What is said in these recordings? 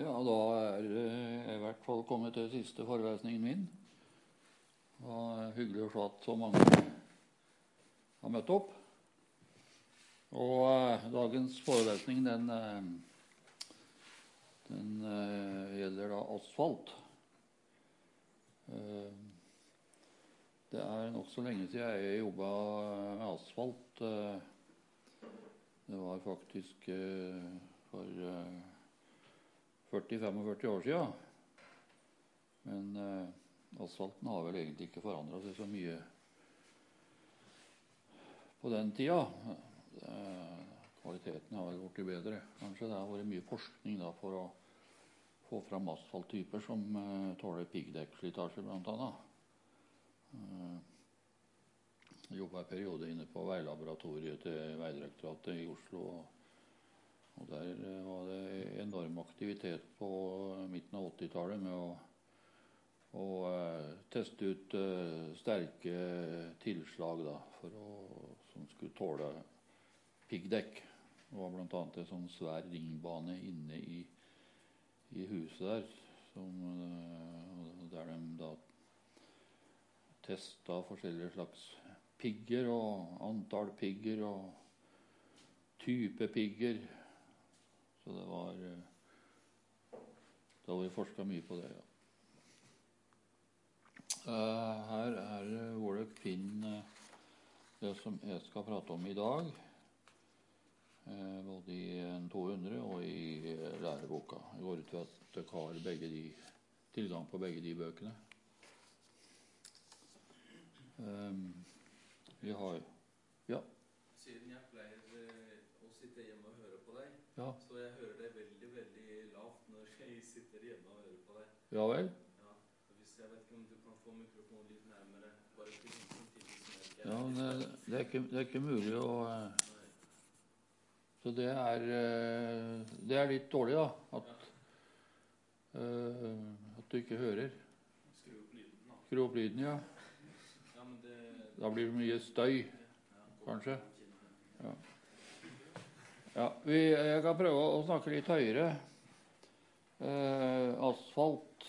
Ja, da i hvert fall kommet til siste forelesningen min. Det var hyggelig å se at så mange har møtt opp. Og dagens forelesning den gjelder da asfalt. Det er nok så lenge siden jeg jobbet med asfalt. Det var faktisk for 40-45 år siden. Men asfalten har vel egentlig ikke forandret seg så mye på den tida. Kvaliteten har vel blitt bedre. Kanskje det har vært mye forskning da for å få fram asfalttyper som tåler piggdekkslitasje blant annet. Jeg jobbet en periode inne på veilaboratoriet til Veidirektoratet i Oslo, og der var det enorm aktivitet på midten av 80-tallet med å teste ut sterke tilslag da, som skulle tåle piggdekk. Det var blant annet en sånn svær ringbane inne i huset der, der de da testet forskjellige slags pigger og antall pigger og type pigger. Så det var da vi forsket mye på det, ja. Her hvor dere finner det som jeg skal prate om i dag, både i en 200 og i læreboka. Jeg går ut til at dere har tilgang på begge de bøkene. Vi har, ja. Siden jeg pleier å sitte hjemme og høre på deg, Ja. Så jeg hører deg veldig, veldig lavt når jeg sitter hjemme og hører på deg. Ja vel? Ja, hvis jeg vet ikke om du kan få mikrofonen litt nærmere, bare til Ja, men det er ikke mulig å... Så det er litt dårlig da, at du ikke hører. Skru opp lyden da. Skru opp lyden, ja. Ja, men det... Da blir det mye støy, kanskje. Ja. Ja, jeg kan prøve å snakke litt høyere. Asfalt.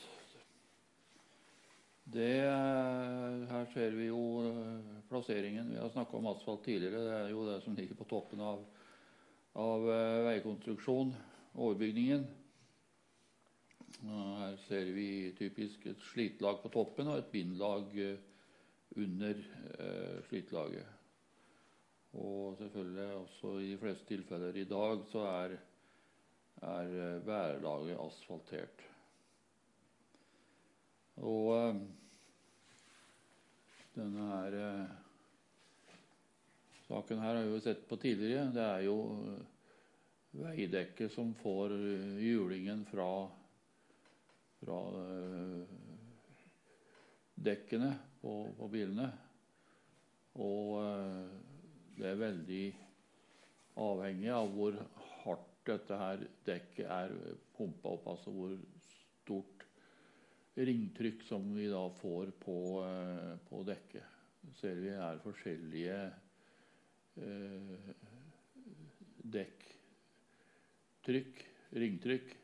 Her ser vi jo plasseringen. Vi har snakket om asfalt tidligere. Det er jo det som ligger på toppen av veikonstruksjon, overbygningen. Her ser vi typisk et slitlag på toppen og et bindlag under slitlaget. Og selvfølgelig også i de fleste tilfeller i dag så er bærelaget asfaltert. Og denne her saken her har vi jo sett på tidligere. Det er jo veidekket som får hjulingen fra dekkene på bilene. Og det er veldig avhengig av hvor hardt dette her dekket er pumpet opp, altså hvor stort ringtrykk som vi da får på dekket. Så ser vi her forskjellige dekktrykk, ringtrykk,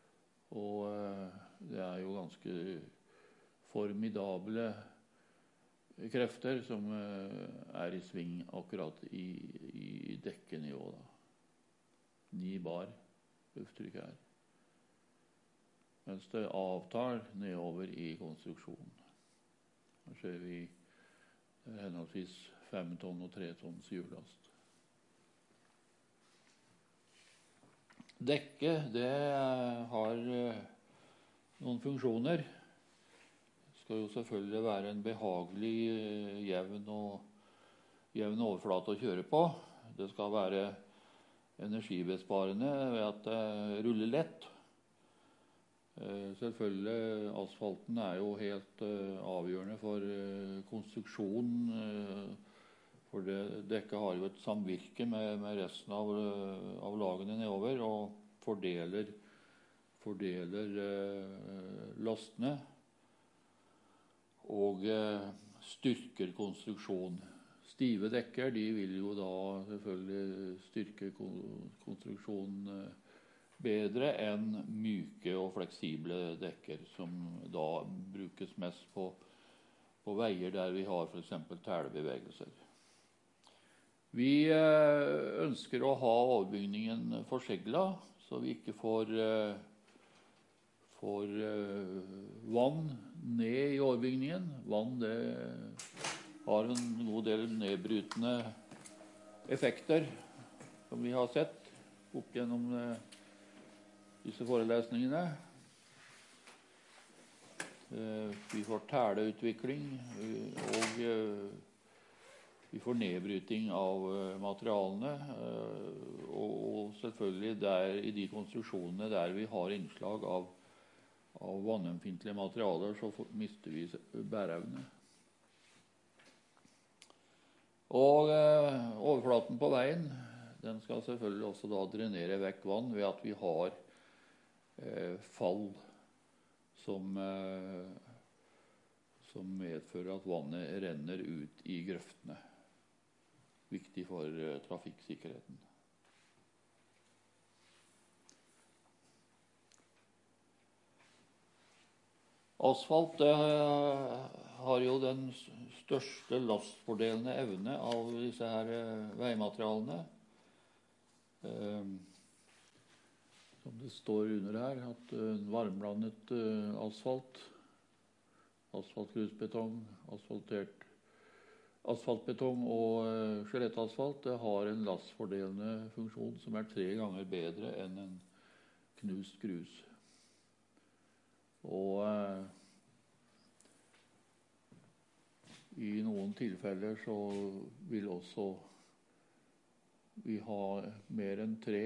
og det er jo ganske formidable krefter som er i sving akkurat i dekkenivå da. 9 bar lufttrykk her. Mens det avtar nedover i konstruksjonen. Her ser vi henholdsvis 5 tonn og 3 tonns hjullast. Dekket, det har noen funksjoner. Skal jo selvfølgelig være en behagelig, jevn overflate å kjøre på. Det skal være energibesparende ved at det ruller lett. Selvfølgelig, asfalten er jo helt avgjørende for konstruksjonen, for dekket har jo et samvirke med resten av lagene nedover, og fordeler lastene, og styrker konstruksjon. Stive dekker, de vil jo da selvfølgelig styrke konstruksjonen bedre enn myke og fleksible dekker, som da brukes mest på veier der vi har for eksempel telebevegelser. Vi ønsker å ha overbygningen forseglet, så vi ikke får vann ned i overbygningen. Vann, det har en god del nedbrytende effekter, som vi har sett opp gjennom disse forelesningene. Vi får teleutvikling, og vi får nedbryting av materialene, og selvfølgelig i de konstruksjonene der vi har innslag av vannømfintlige materialer, så mister vi bæreevne. Og overflaten på veien, den skal selvfølgelig også da drenere vekk vann ved at vi har fall som medfører at vannet renner ut i grøftene. Viktig for trafikksikkerheten. Asfalt har jo den største lastfordelende evne av disse her veimaterialene. Som det står under her, at varmblandet asfalt, asfaltgrusbetong, asfaltbetong og skjelettasfalt, det har en lastfordelende funksjon som 3 ganger bedre enn en knust grus. Og i noen tilfeller så vil også vi ha mer enn 3.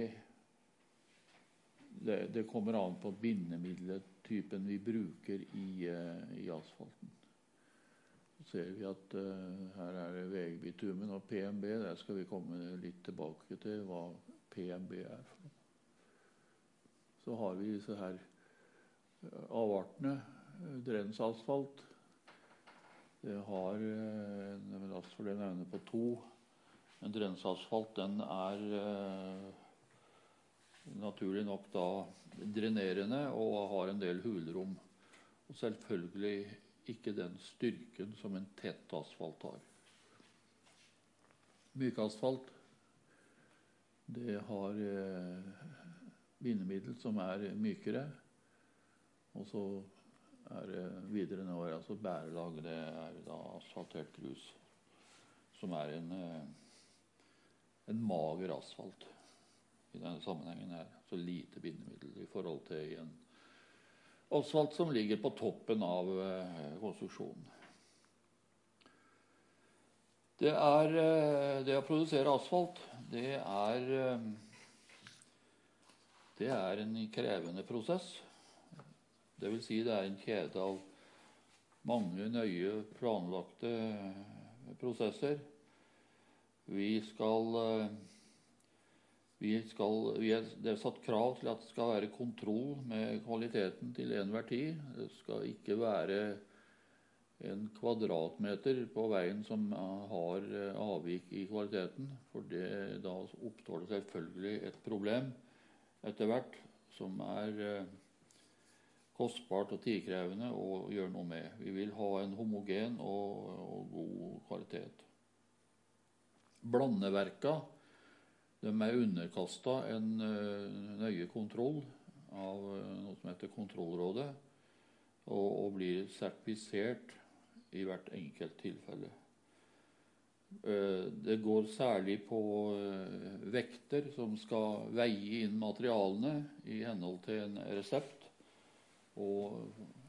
Det kommer an på bindemiddeltypen vi bruker i asfalten. Så ser vi at her det vegbitumen og PMB. Der skal vi komme litt tilbake til hva PMB for noe. Så har vi disse her avartene, drensasfalt. Det har en lastfordelende evne på 2. En drensasfalt, den naturlig nok da drenerende og har en del hulrom. Og selvfølgelig ikke den styrken som en tett asfalt har. Mykasfalt, det har bindemiddel som mykere. Og så det videre nedover, altså bærelag, det da asfaltert grus, som en mager asfalt i denne sammenhengen her. Så lite bindemiddel i forhold til en asfalt som ligger på toppen av konstruksjonen. Det å produsere asfalt, det en krevende prosess. Det vil si det en kjede av mange nøye planlagte prosesser. Det er satt krav til at det skal være kontroll med kvaliteten til enhver tid. Det skal ikke være en kvadratmeter på veien som har avvik i kvaliteten, for da oppstår det selvfølgelig et problem etter hvert som kostbart og tidkrevende å gjøre noe med. Vi vil ha en homogen og god kvalitet. Blandeverka, de underkastet en nøye kontroll av noe som heter Kontrollrådet, og blir sertifisert i hvert enkelt tilfelle. Det går særlig på vekter som skal veie inn materialene i henhold til en resept, og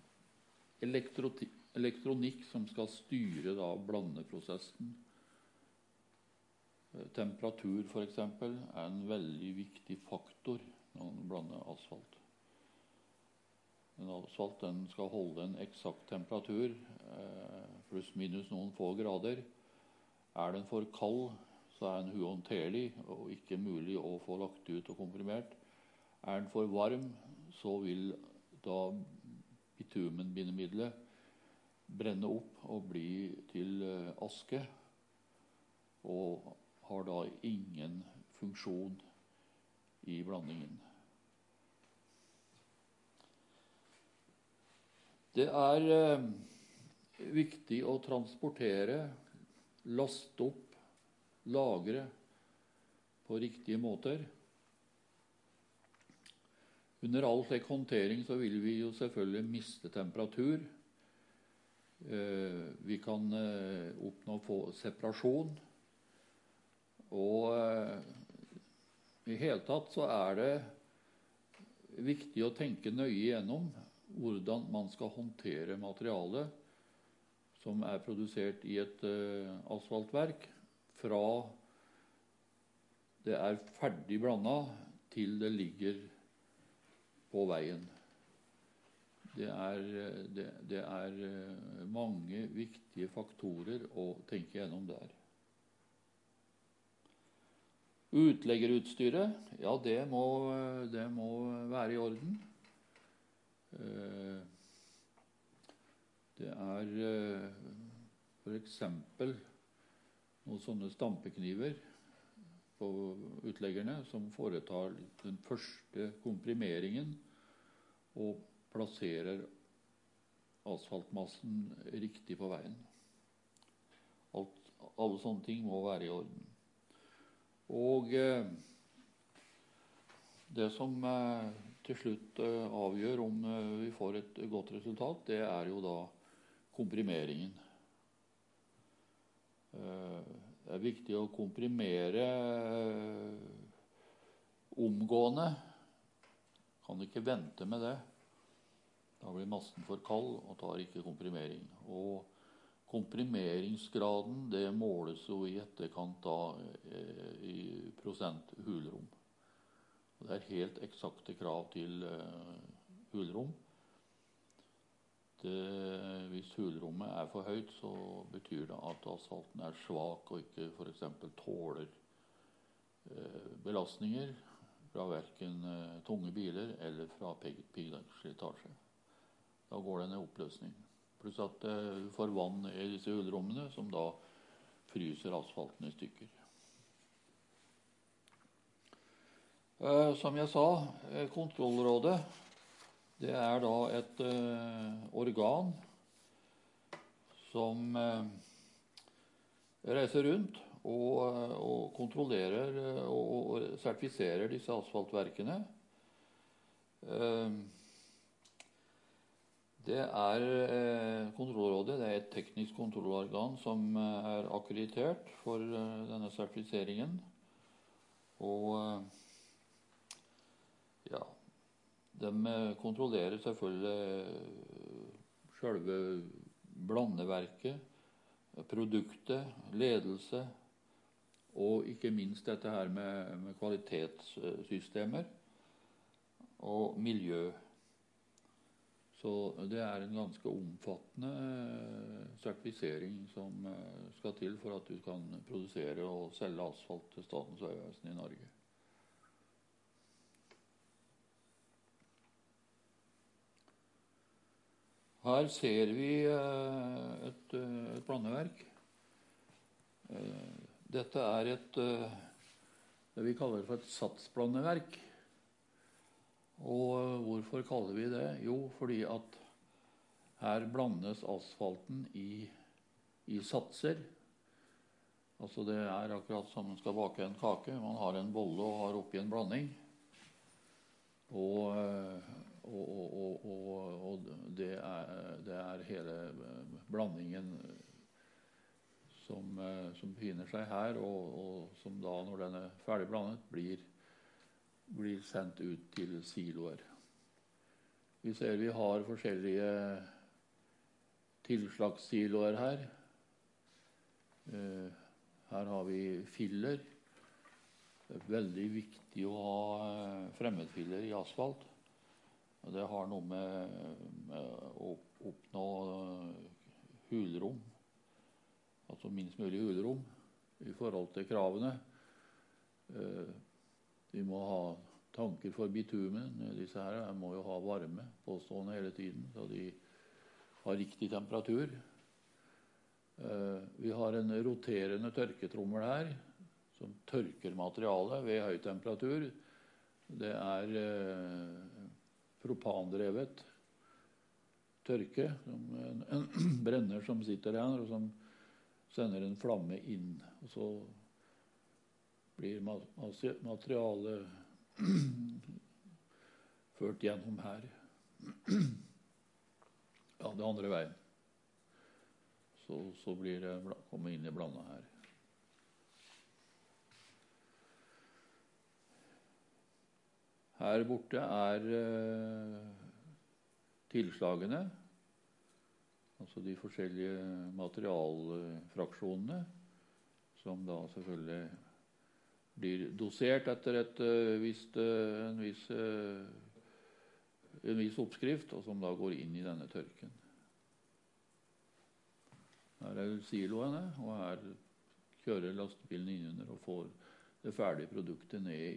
elektronikk som skal styre da blandeprosessen. Temperatur for eksempel en veldig viktig faktor når man blander asfalt. En asfalt den skal holde en eksakt temperatur, pluss minus noen få grader. Den for kald, så den uhåndterlig og ikke mulig å få lagt ut og komprimert. Den for varm, så vil da bitumenbindemiddelet brenne opp og bli til aske, og har da ingen funksjon i blandingen. Det er viktig å transportere, laste opp, lagre på riktige måter. Under all slik håndtering så vil vi jo selvfølgelig miste temperatur. Vi kan oppnå separasjon. Og i hele tatt så er det viktig å tenke nøye igjennom hvordan man skal håndtere materialet som er produsert i et asfaltverk, fra det er ferdig blandet til det ligger på veien. Det er mange viktige faktorer å tenke gjennom der. Utleggerutstyret, ja, det må være i orden. Det er for eksempel noen sånne stampekniver på utleggerne som foretar den første komprimeringen og plasserer asfaltmassen riktig på veien. Alle sånne ting må være i orden. Og det som til slutt avgjør om vi får et godt resultat, det er jo da komprimeringen. Det er viktig å komprimere omgående. Kan ikke vente med det. Da blir massen for kald og tar ikke komprimering. Og komprimeringsgraden, det måles jo i etterkant da i prosent hulrom. Det er helt eksakte krav til hulrom. Hvis hulrommet er for høyt, så betyr det at asfalten er svak og ikke for eksempel tåler belastninger fra hverken tunge biler eller fra piggdekkslitasje. Da går det en oppløsning. Pluss at du får vann i disse hulrommene, som da fryser asfalten i stykker. Som jeg sa, kontrollrådet, det er da et organ som reiser rundt og kontrollerer og sertifiserer disse asfaltverkene. Kontrollrådet, det er et teknisk kontrollorgan som er akkreditert for denne sertifiseringen. Og ja, de kontrollerer selvfølgelig selve blandeverket, produktet, ledelse, og ikke minst dette her med kvalitetssystemer og miljø. Så det er en ganske omfattende sertifisering som skal til for at du kan produsere og selge asfalt til Statens vegvesen i Norge. Her ser vi et blandeverk. Dette er det vi kaller for et satsblandeverk. Og hvorfor kaller vi det? Jo, fordi at her blandes asfalten i satser. Altså det er akkurat som man skal bake en kake. Man har en bolle og har oppi en blanding. Og det er hele blandingen som befinner seg her, og som da, når den er ferdig blandet, blir sendt ut til siloer. Vi ser vi har forskjellige tilslagssiloer her. Her har vi filler. Det er veldig viktig å ha fremmedfiller i asfalt. Det har noe med å oppnå hulrom, altså minst mulig hulrom i forhold til kravene. Vi må ha tanker for bitumen. Disse her må jo ha varme påstående hele tiden, så de har riktig temperatur. Vi har en roterende tørketrommel her, som tørker materialet ved høy temperatur. Det er propandrevet. tørke, som en brenner som sitter her, og som sender en flamme inn. Og så blir materialet ført gjennom her. Ja, det andre veien. Så blir det kommet inn i blanda her. Her borte er tilslagene, altså de forskjellige materialfraksjonene, som da selvfølgelig blir dosert etter en viss oppskrift, og som da går inn i denne tørken. Her er siloene, og her kjører lastebilen innunder og får det ferdige produktet ned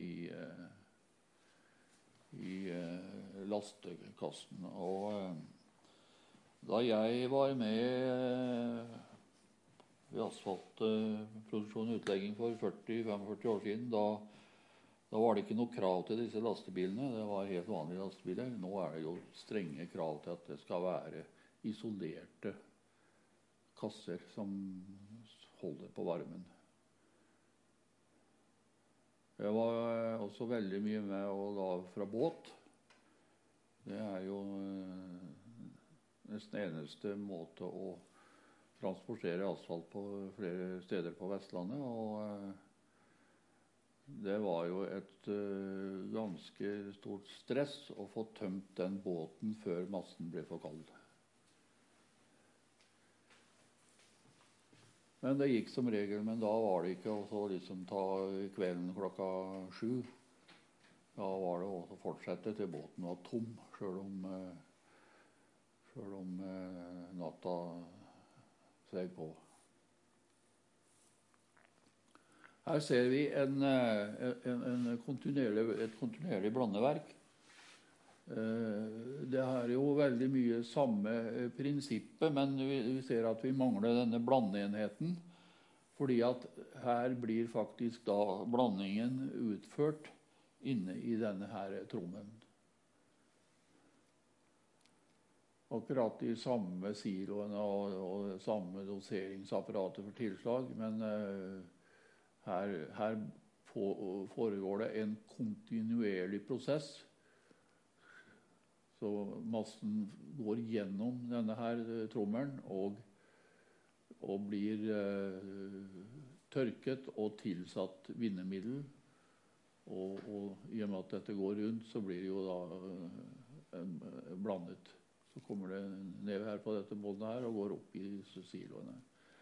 i lastekassen. Og da jeg var med i asfaltproduksjon og utlegging for 40-45 år siden, da var det ikke noe krav til disse lastebilene. Det var helt vanlige lastebiler. Nå er det jo strenge krav til at det skal være isolerte kasser som holder på varmen. Jeg var også veldig mye med og da fra båt. Det er jo nesten eneste måte å transportere asfalt på flere steder på Vestlandet. Og det var jo et ganske stort stress å få tømt den båten før massen ble for kald. Men det gikk som regel, men da var det ikke å liksom ta kvelden 7:00. Da var det å fortsette til båten var tom, selv om natta seg på. Her ser vi et kontinuerlig blandeverk. Det er jo veldig mye samme prinsippet, men vi ser at vi mangler denne blandeenheten, fordi at her blir faktisk da blandingen utført inne i denne her trommen. Akkurat de samme siloene og samme doseringsapparatet for tilslag, men her foregår det en kontinuerlig prosess. Så massen går gjennom denne her trommelen og blir tørket og tilsatt vindemiddel. Og i og med at dette går rundt, så blir det jo da blandet. Så kommer det ned her på dette båndet her og går opp i siloene.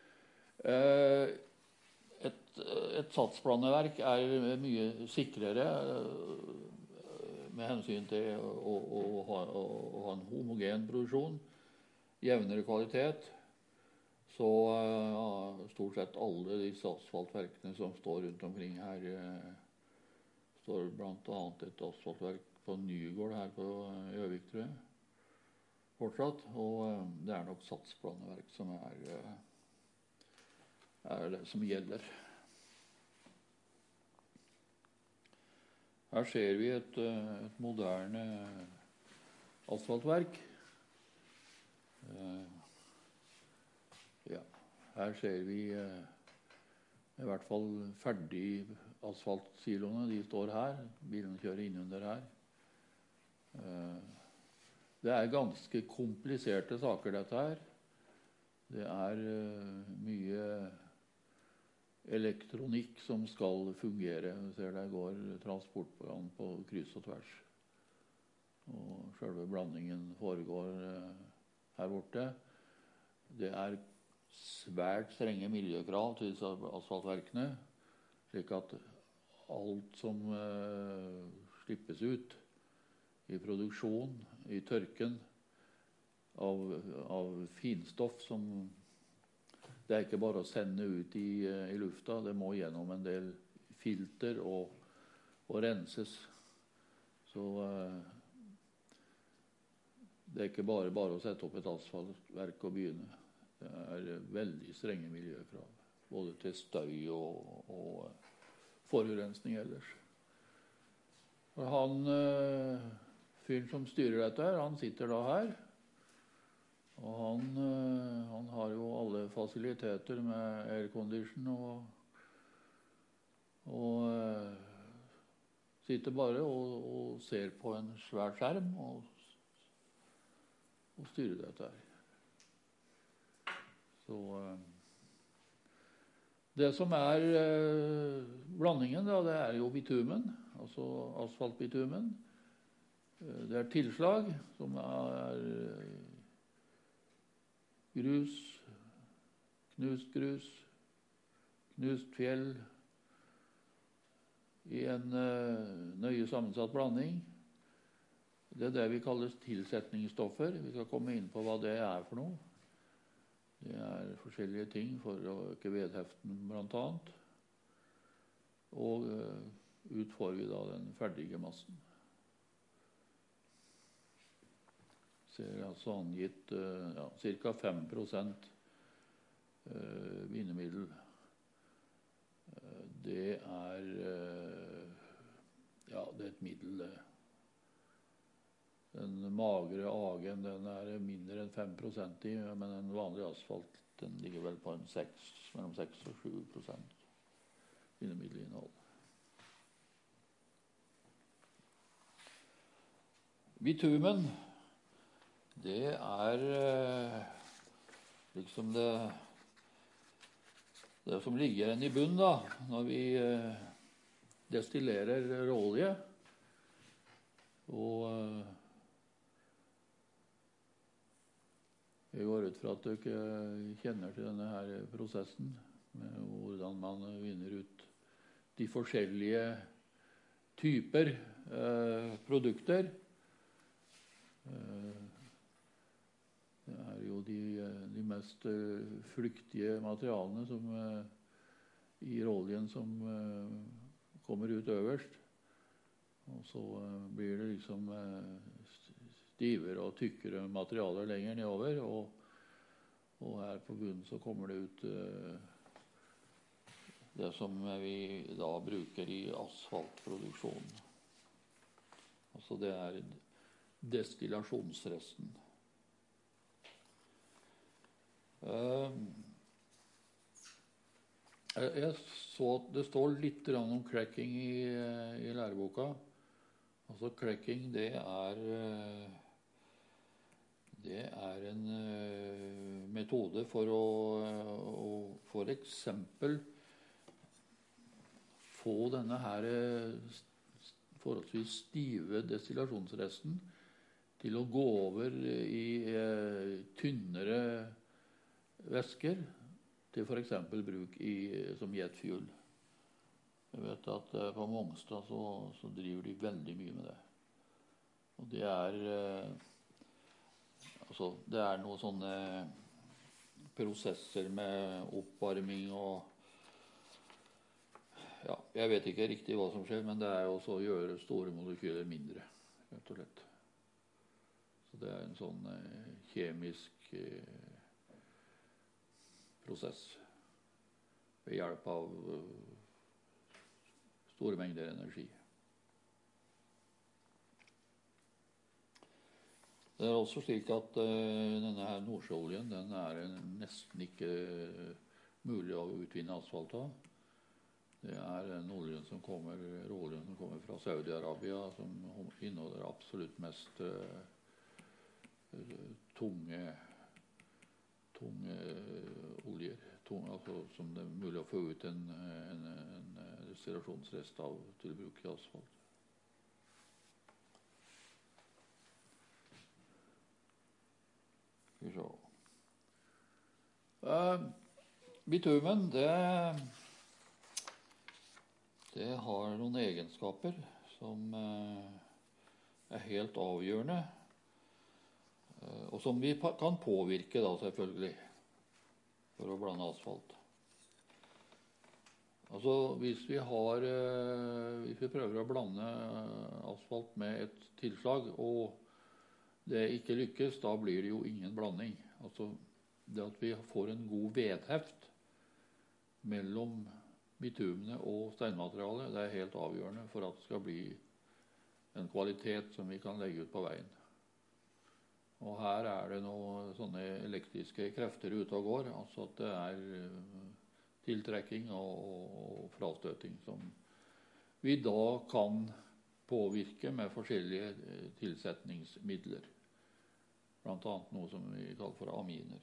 Et satsblandeverk er mye sikrere med hensyn til å ha en homogen produksjon, jevnere kvalitet. Så stort sett alle disse asfaltverkene som står rundt omkring her, står blant annet et asfaltverk på Nygård her på Gjøvik, tror jeg, fortsatt. Og det er nok satsblandeverk som er det som gjelder. Her ser vi et moderne asfaltverk. Ja, her ser vi i hvert fall ferdig asfaltsiloene. De står her. Bilen kjører innunder her. Det er ganske kompliserte saker, dette her. Det er mye elektronikk som skal fungere. Vi ser der går transportprogram på kryss og tvers. Og selve blandingen foregår her borte. Det er svært strenge miljøkrav til disse asfaltverkene, slik at alt som slippes ut i produksjon, i tørken av finstoff som det er ikke bare å sende ut i lufta, det må gjennom en del filter og renses. Så det er ikke bare å sette opp et asfaltverk og begynne. Det er veldig strenge miljøkrav, både til støy og forurensning ellers. Og han fyren som styrer dette her, han sitter da her. Og han har jo alle fasiliteter med aircondition og sitter bare og ser på en svær skjerm og styrer dette her. Så det som blandingen da, det jo bitumen, altså asfaltbitumen. Det tilslag som grus, knust fjell i en nøye sammensatt blanding. Det det vi kaller tilsetningsstoffer. Vi skal komme inn på hva det for noe. Det forskjellige ting for å øke vedheften blant annet. Og ut får vi da den ferdige massen. Ser altså angitt ca. 5% bindemiddel. Det det et middel, det. Den magre agen, den mindre enn 5% i, men en vanlig asfalt, den ligger vel på mellom 6 og 7% bindemiddelinnhold. Bitumen, det liksom det som ligger igjen i bunn da, når vi destillerer råolje. Og jeg går ut fra at dere kjenner til denne her prosessen, med hvordan man vinner ut de forskjellige typer produkter. Det jo de mest flyktige materialene i råoljen som kommer ut øverst. Og så blir det liksom stivere og tykkere materialer lenger nedover, og her på bunnen så kommer det ut det som vi da bruker i asfaltproduksjonen. Altså det destillasjonsresten. Jeg så at det står litt om cracking i læreboka. Altså cracking, det en metode for å for eksempel få denne her forholdsvis stive destillasjonsresten til å gå over i tynnere væsker, til for eksempel bruk som jetfuel. Jeg vet at på Mongstad så driver de veldig mye med det. Og det noen sånne prosesser med oppvarming og jeg vet ikke riktig hva som skjer, men det også å gjøre store molekyler mindre, rett og slett. Så det en sånn kjemisk prosess ved hjelp av store mengder energi. Det også slik at denne her nordsjøoljen, den nesten ikke mulig å utvinne asfalt av. Det den råoljen som kommer fra Saudi-Arabia, som inneholder absolutt mest tunge oljer, altså som det mulig å få ut en destillasjonsrest av til bruk i asfalt. Skal vi se. Bitumen, det har noen egenskaper som helt avgjørende, og som vi kan påvirke da selvfølgelig, for å blande asfalt. Altså hvis vi prøver å blande asfalt med et tilslag, og det ikke lykkes, da blir det jo ingen blanding. Altså det at vi får en god vedheft mellom bitumene og steinmaterialet, det helt avgjørende for at det skal bli en kvalitet som vi kan legge ut på veien. Og her det noen sånne elektriske krefter ute og går, altså at det tiltrekking og frastøting som vi da kan påvirke med forskjellige tilsetningsmidler. Blant annet noe som vi kaller for aminer.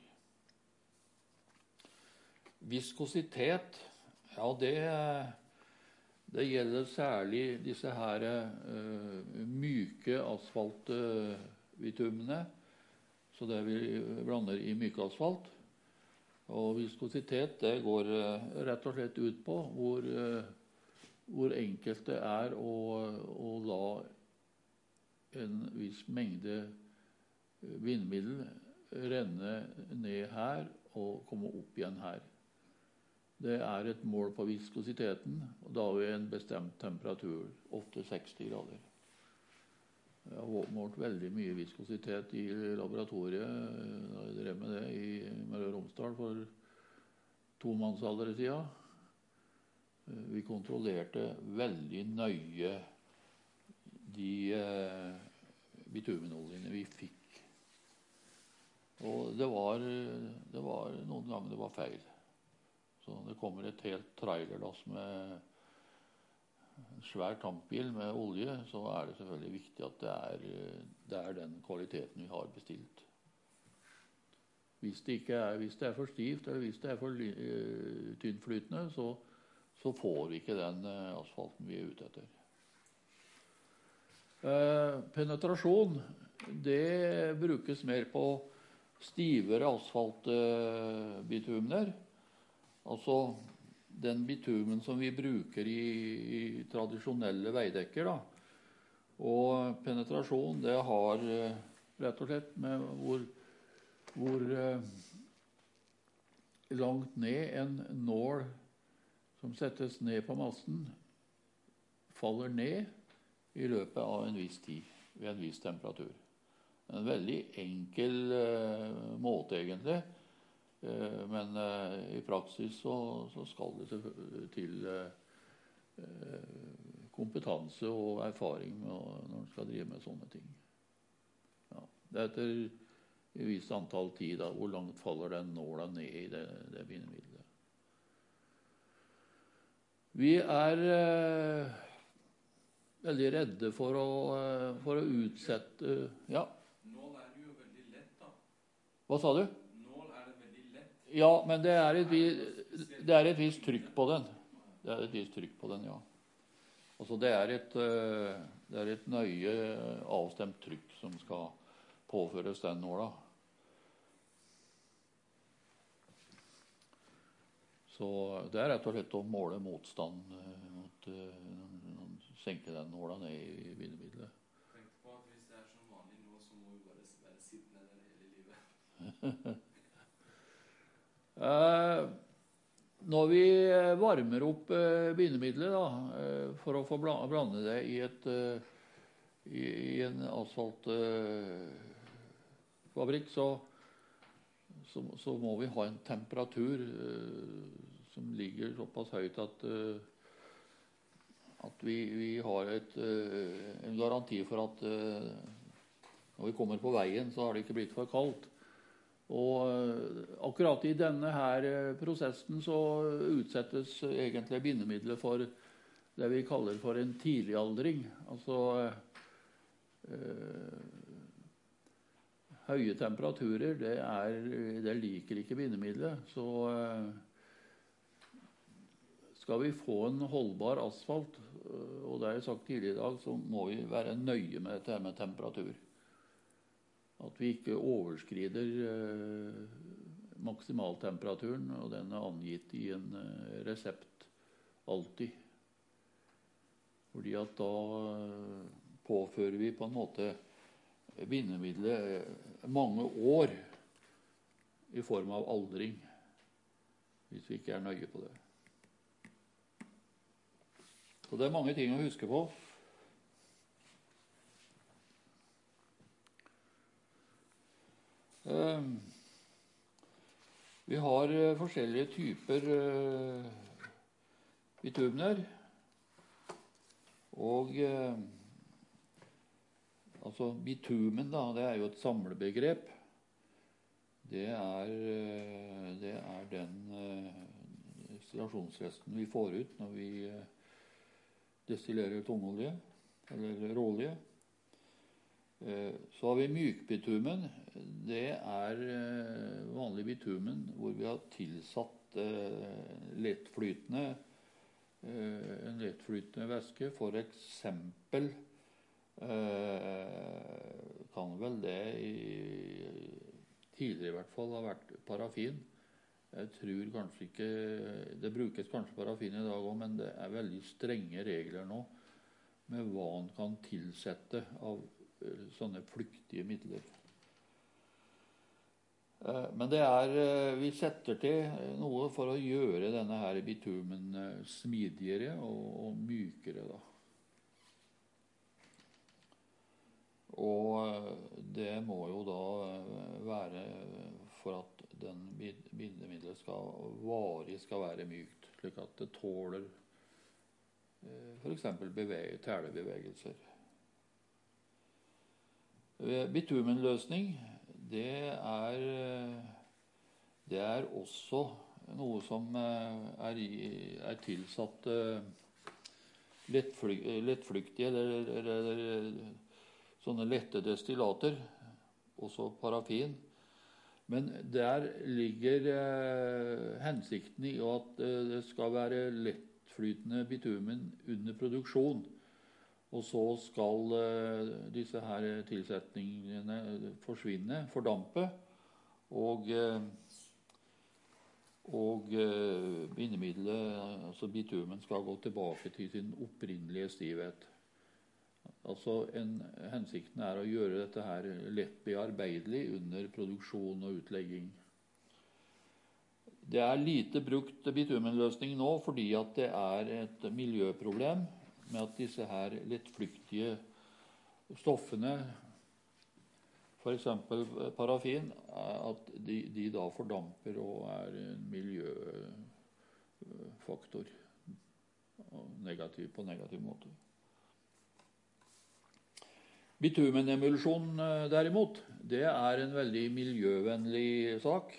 Viskositet, ja det gjelder særlig disse her myke asfaltbitumene, så det vi blander i myke asfalt. Og viskositet det går rett og slett ut på hvor enkelt det å la en viss mengde vindmiddel renne ned her og komme opp igjen her. Det et mål på viskositeten, og da har vi en bestemt temperatur, 8-60 grader. Jeg har målt veldig mye viskositet i laboratoriet da jeg drev med det i Møre og Romsdal for 2 måneder siden. Vi kontrollerte veldig nøye de bitumenoljene vi fikk. Og det var noen ganger det var feil. Så det kommer et helt trailerlass med en svær tankbil med olje, så det selvfølgelig viktig at det den kvaliteten vi har bestilt. Hvis det for stivt, eller hvis det for tynnflytende, så får vi ikke den asfalten vi ute etter. Penetrasjon, det brukes mer på stivere asfaltbitumener. Altså den bitumen som vi bruker i tradisjonelle veidekker. Da. Og penetrasjon, det har rett og slett med hvor langt ned en nål som settes ned på massen, faller ned i løpet av en viss tid, ved en viss temperatur. En veldig enkel måte egentlig, men i praksis så skal det til kompetanse og erfaring når man skal drive med sånne ting. Ja, det etter et visst antall tid, da, hvor langt faller den nåla ned i det bindemiddelet. Vi veldig redde for å utsette ja. Nål det jo veldig lett, da. Hva sa du? Nål det veldig lett. Ja, men det et visst trykk på den. Det et visst trykk på den, ja. Altså det et nøye avstemt trykk som skal påføres den nåla. Så det rett og slett å måle motstand mot senke den nåla ned i bindemiddelet. Tenk på at hvis det som vanlig nå, så må vi bare være sittende der hele livet. Når vi varmer opp bindemiddelet da, for å få blande det i en asfaltfabrikk, så må vi ha en temperatur som ligger såpass høyt at vi har en garanti for at når vi kommer på veien, så har det ikke blitt for kaldt. Og akkurat i denne her prosessen så utsettes egentlig bindemiddelet for det vi kaller for en tidligaldring. Altså høye temperaturer, det liker ikke bindemiddelet. Så skal vi få en holdbar asfalt, og det har jeg sagt tidligere i dag, så må vi være nøye med dette med temperatur. At vi ikke overskrider maksimaltemperaturen, og den angitt i en resept alltid. Fordi at da påfører vi på en måte bindemiddelet mange år i form av aldring, hvis vi ikke nøye på det. Så det mange ting å huske på. Vi har forskjellige typer bitumener, og Altså bitumen, da, det er jo et samlebegrep. Det er den destillasjonsresten vi får ut når vi destillerer tungolje, eller råolje. Så har vi mykbitumen. Det er vanlig bitumen hvor vi har tilsatt en lettflytende væske. For eksempel kan vel det tidligere i hvert fall ha vært parafin. Jeg tror kanskje ikke, det brukes kanskje parafin i dag også, men det er veldig strenge regler nå med hva man kan tilsette av sånne flyktige midler. Men det vi setter til noe for å gjøre denne her bitumen smidigere og mykere da. Og det må jo da være for at den bindemiddelet varig skal være mykt, slik at det tåler for eksempel telebevegelser. Bitumenløsning, det er også noe som er tilsatt lettflyktige eller sånne lette destillater, også parafin. Men der ligger hensikten i at det skal være lettflytende bitumen under produksjon. Og så skal disse her tilsetningene forsvinne, fordampe, og bindemiddelet, altså bitumen, skal gå tilbake til sin opprinnelige stivhet. Altså hensikten er å gjøre dette her lett bearbeidelig under produksjon og utlegging. Det er lite brukt bitumenløsning nå fordi at det er et miljøproblem med at disse her lettflyktige stoffene, for eksempel parafin, at de da fordamper og er en miljøfaktor på negativ måte. Bitumenemulsjon derimot, det er en veldig miljøvennlig sak.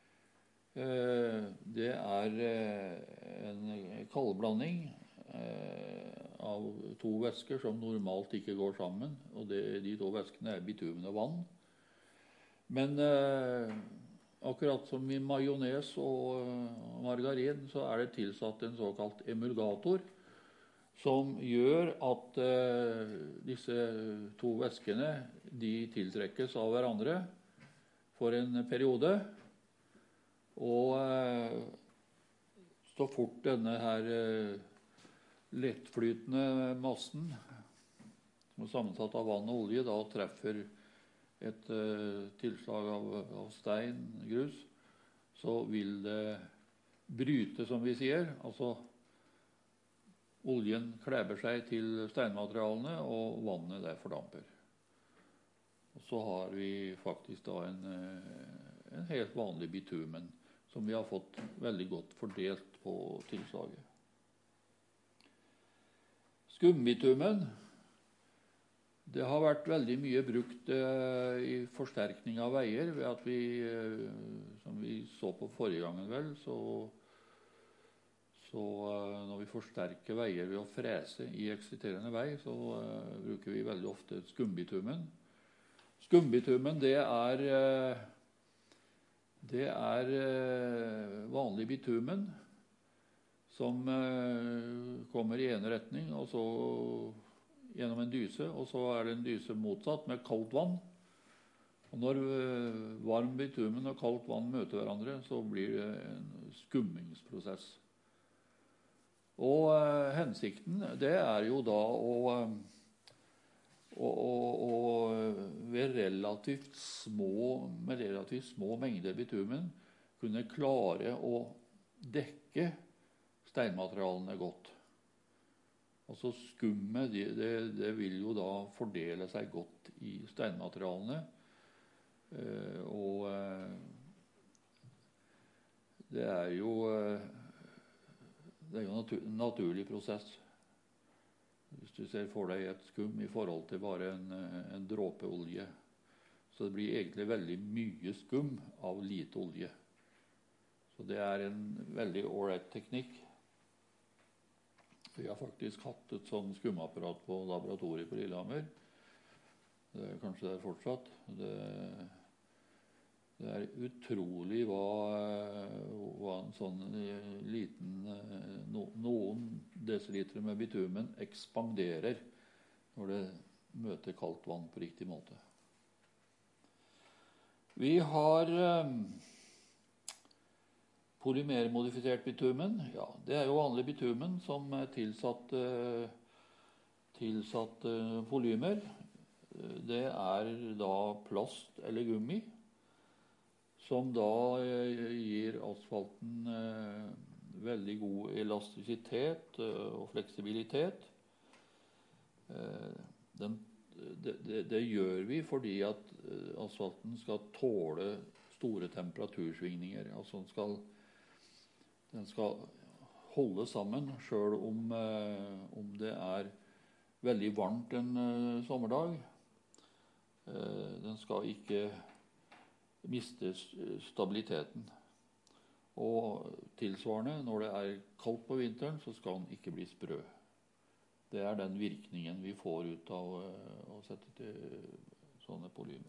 Det er en kaldblanding av to væsker som normalt ikke går sammen, og de to væskene er bitumen og vann. Men akkurat som i majones og margarin så er det tilsatt en såkalt emulgator, som gjør at disse to væskene de tiltrekkes av hverandre for en periode, og så fort denne her lettflytende massen, som er sammensatt av vann og olje, da treffer et tilslag av stein, grus, så vil det bryte, som vi sier. Altså oljen kleber seg til steinmaterialene, og vannet der fordamper. Og så har vi faktisk da en helt vanlig bitumen, som vi har fått veldig godt fordelt på tilslaget. Skumbitumen, det har vært veldig mye brukt i forsterkning av veier, ved at vi, som vi så på forrige gangen vel, så når vi forsterker veier ved å frese i eksisterende vei, så bruker vi veldig ofte skumbitumen. Skumbitumen, det er vanlig bitumen, som kommer i en retning, og så gjennom en dyse, og så er det en dyse motsatt med kaldt vann. Og når varm bitumen og kaldt vann møter hverandre, så blir det en skummingsprosess. Og hensikten, det er jo da med relativt små mengder bitumen kunne klare å dekke steinmaterialene godt. Altså skummet, det vil jo da fordele seg godt i steinmaterialene, og det er jo en naturlig prosess. hvis du ser for deg et skum i forhold til bare en dråpe olje. Så det blir egentlig veldig mye skum av lite olje. Så det er en veldig ålreit teknikk. Vi har faktisk hatt et sånn skumapparat på laboratoriet på Lillehammer. Det er kanskje der fortsatt. Det er utrolig hva en sånn liten noen desiliter med bitumen ekspanderer når det møter kaldt vann på riktig måte. Vi har polymermodifisert bitumen. Ja, det er jo vanlig bitumen som er tilsatt polymer. Det er da plast eller gummi, som da gir asfalten veldig god elastisitet og fleksibilitet. Det gjør vi fordi at asfalten skal tåle store temperatursvingninger. Altså den skal holde sammen selv om det er veldig varmt en sommerdag. Den skal ikke miste stabiliteten. Og tilsvarende, når det er kaldt på vinteren, så skal den ikke bli sprø. Det er den virkningen vi får ut av å sette til sånne polymer.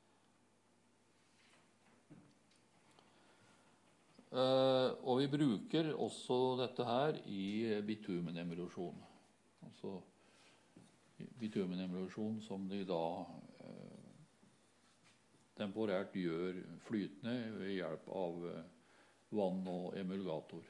Og vi bruker også dette her i bitumenemulsjon. Altså bitumenemulsjon som de da temporært gjør flytende ved hjelp av vann og emulgator.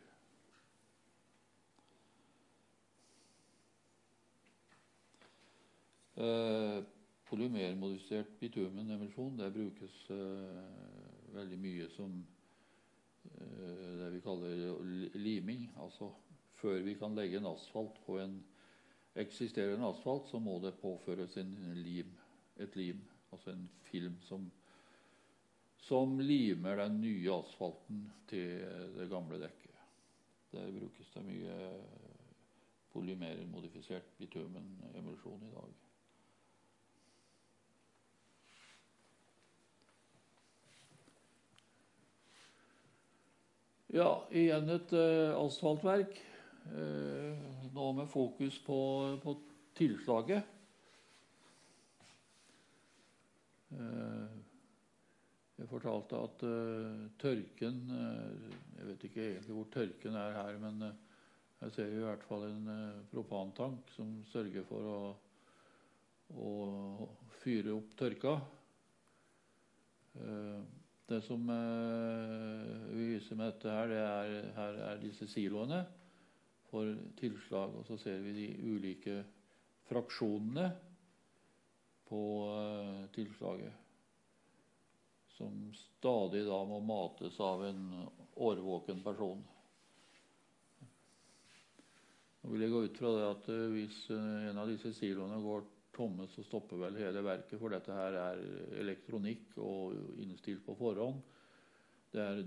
Polymermodifisert bitumenemulsjon, det brukes veldig mye som det vi kaller liming. Altså før vi kan legge en asfalt på en eksisterende asfalt, så må det påføres et lim, altså en film som limer den nye asfalten til det gamle dekket. Der brukes det mye polymermodifisert bitumenemulsjon i dag. Ja, igjen et asfaltverk, nå med fokus på tilslaget. Jeg fortalte at tørken, jeg vet ikke egentlig hvor tørken er her, men jeg ser i hvert fall en propantank som sørger for å fyre opp tørka. Det som vi viser med dette her er disse siloene for tilslag, og så ser vi de ulike fraksjonene på tilslaget, som stadig da må mates av en årvåken person. Nå vil jeg gå ut fra det at hvis en av disse siloene går tomme, så stopper vel hele verket, for dette her er elektronikk og innstilt på forhånd. Det er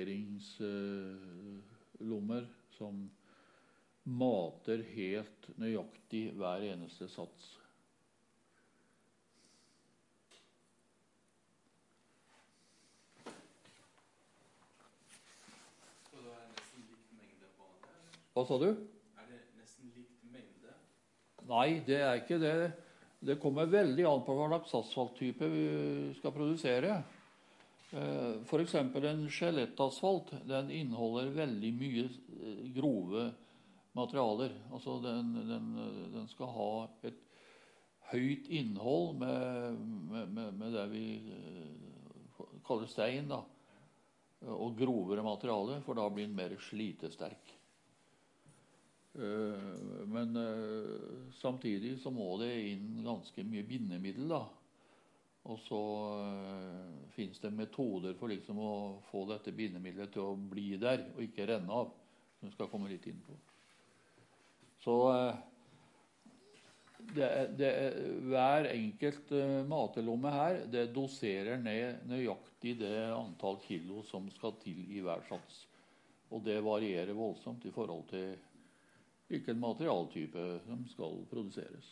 doseringslommer som mater helt nøyaktig hver eneste sats. Så det er nesten likt mengde på det? Hva sa du? Er det nesten likt mengde? Nei, det er ikke det. Det kommer veldig an på hva slags asfalttype vi skal produsere. For eksempel en skjelettasfalt, den inneholder veldig mye grove materialer. Altså den skal ha et høyt innhold med det vi kaller stein, da, og grovere materialer, for da blir den mer slitesterk. Men samtidig så må det inn ganske mye bindemiddel, da. Og så finnes det metoder for liksom å få dette bindemiddelet til å bli der og ikke renne av, som vi skal komme litt inn på. Så hver enkelt matelomme her, det doserer ned nøyaktig det antall kilo som skal til i hver sats. Og det varierer voldsomt i forhold til hvilken materialtype som skal produseres.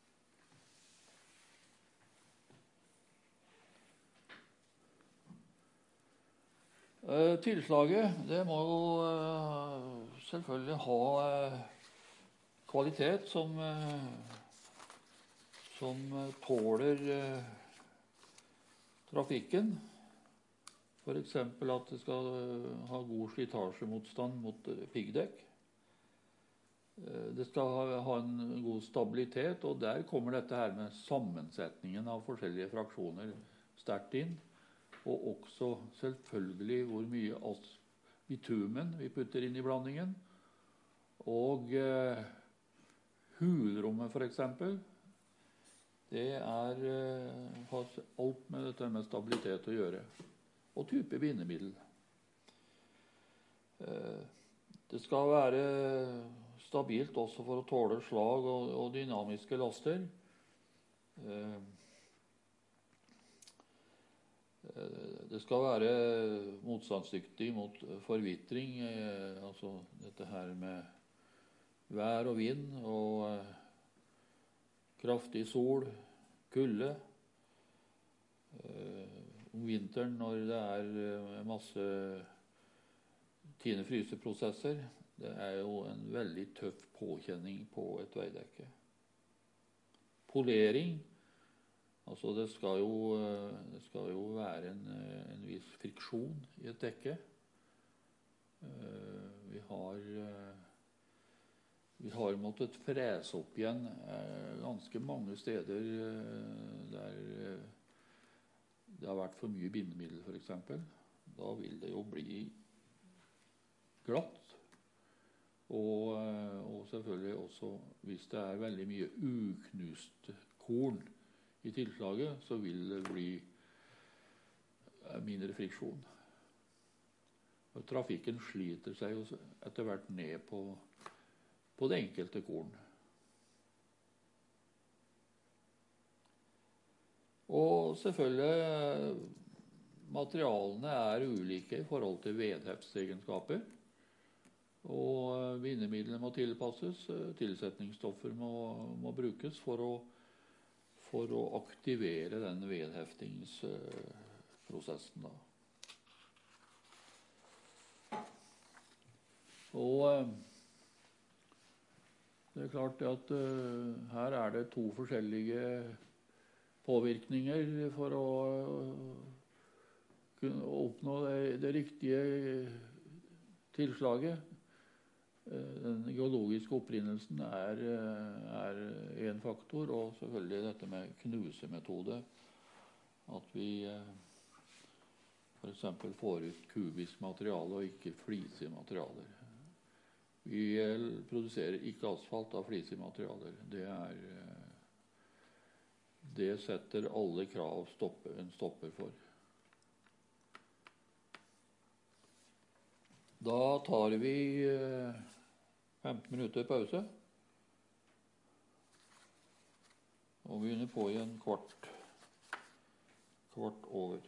Tilslaget det må jo selvfølgelig ha kvalitet som tåler trafikken. For eksempel at det skal ha god slitasjemotstand mot piggdekk. Det skal ha en god stabilitet, og der kommer dette her med sammensetningen av forskjellige fraksjoner sterkt inn. Og også selvfølgelig hvor mye bitumen vi putter inn i blandingen. Og hulrommet for eksempel, det har alt med dette med stabilitet å gjøre. Og type bindemiddel. Det skal være stabilt også for å tåle slag og dynamiske laster. Det skal være motstandsdyktig mot forvitring, altså dette her med vær og vind og kraftig sol, kulde. Om vinteren når det er masse tine-fryseprosesser, det er jo en veldig tøff påkjenning på et veidekke. Polering, altså det skal jo være en viss friksjon i et dekke. Vi har måttet frese opp igjen ganske mange steder der det har vært for mye bindemiddel, for eksempel. Da vil det jo bli glatt. Og selvfølgelig også hvis det er veldig mye uknust korn i tilslaget, så vil det bli mindre friksjon. Og trafikken sliter seg jo etter hvert ned på det enkelte korn. Og selvfølgelig materialene er ulike i forhold til vedheftsegenskaper. Og bindemidlene må tilpasses, tilsetningsstoffer må brukes for å aktivere den vedheftingsprosessen da. Og det er klart at her er det to forskjellige påvirkninger for å kunne oppnå det riktige tilslaget. Den geologiske opprinnelsen er en faktor, og selvfølgelig dette med knusemetode. At vi for eksempel får ut kubisk materiale og ikke flisige materialer. Vi produserer ikke asfalt av flisige materialer. Det setter alle krav en stopper for. Da tar vi 15 minutter pause. Og begynner på igjen kvart over.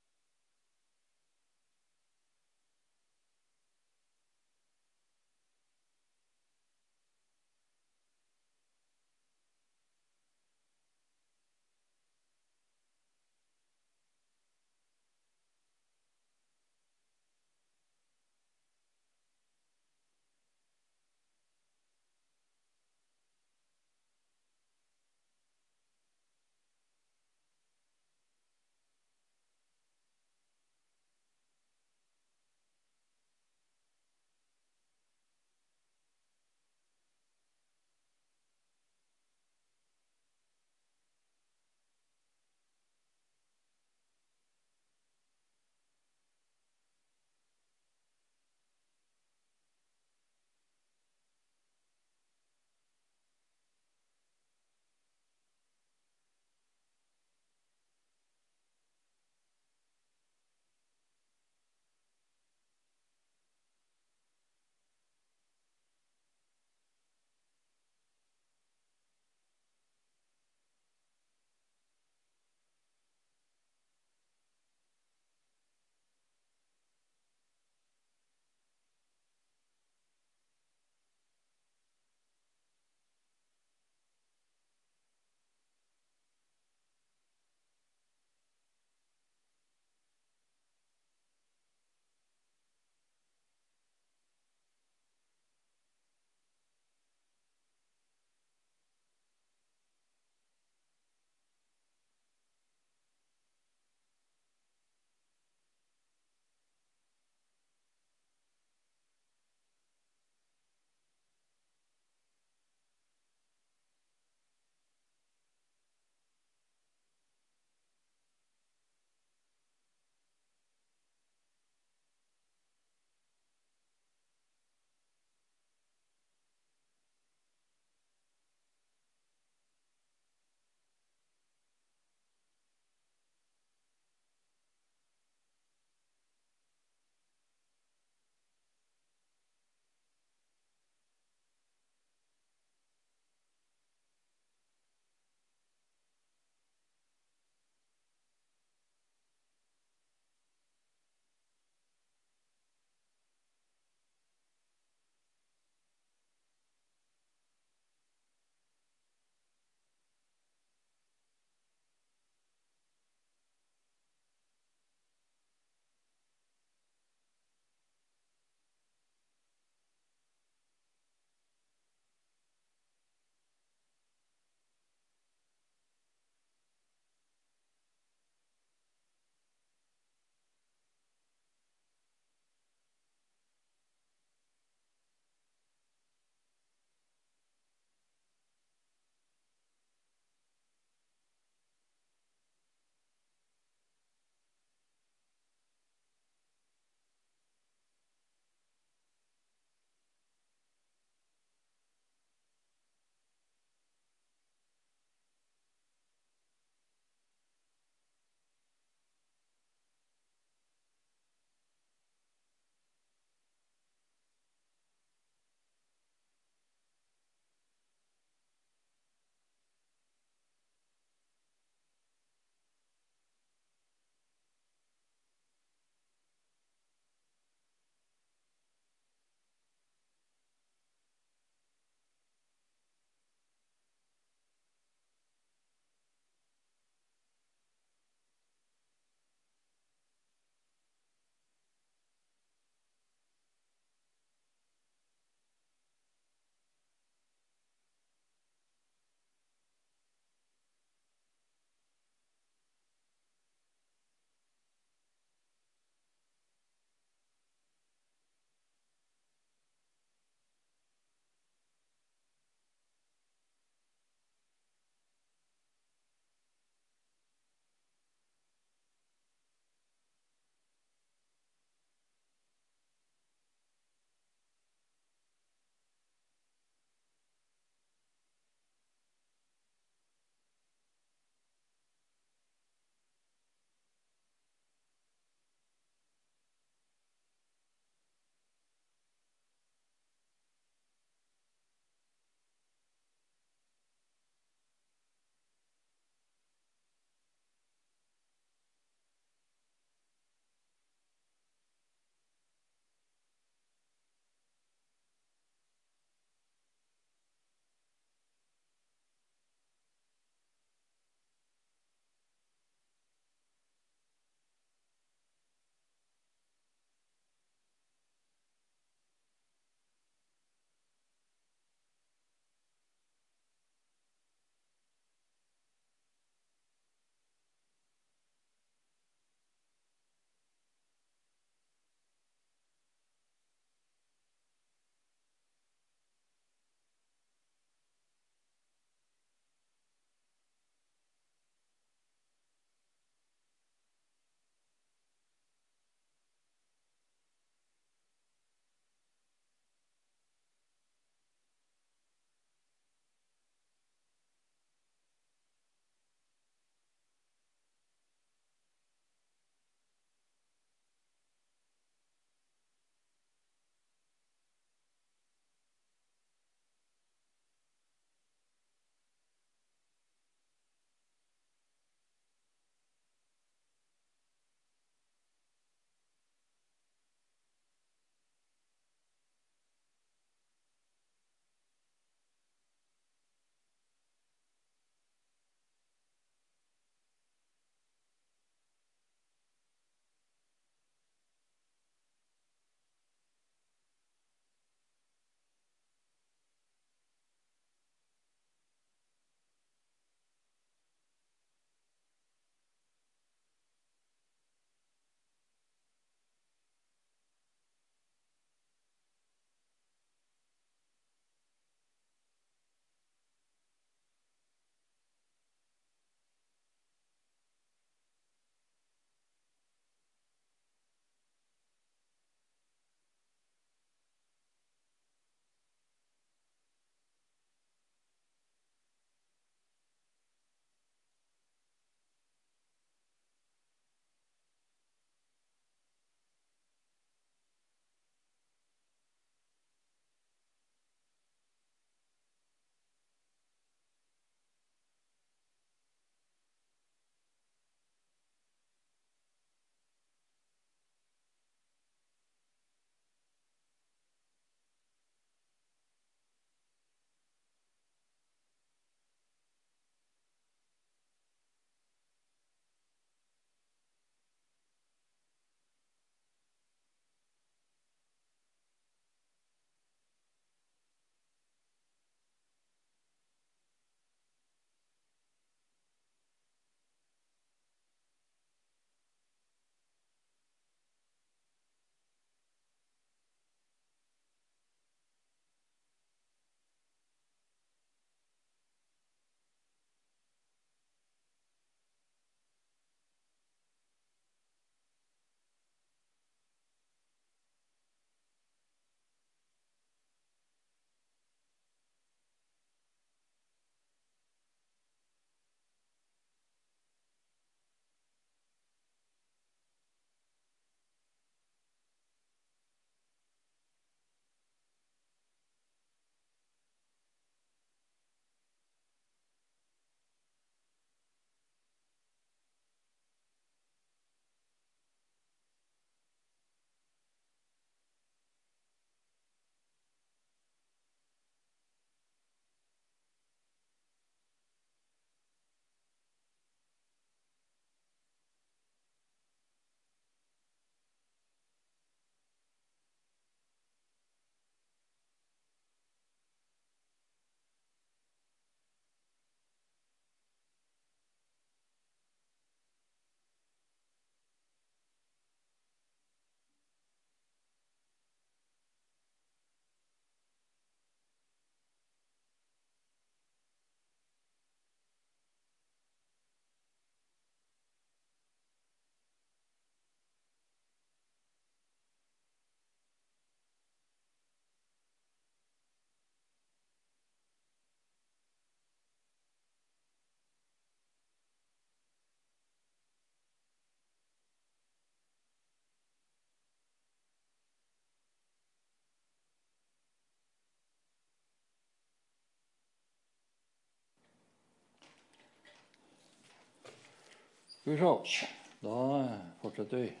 Skal vi se. Da fortsetter vi.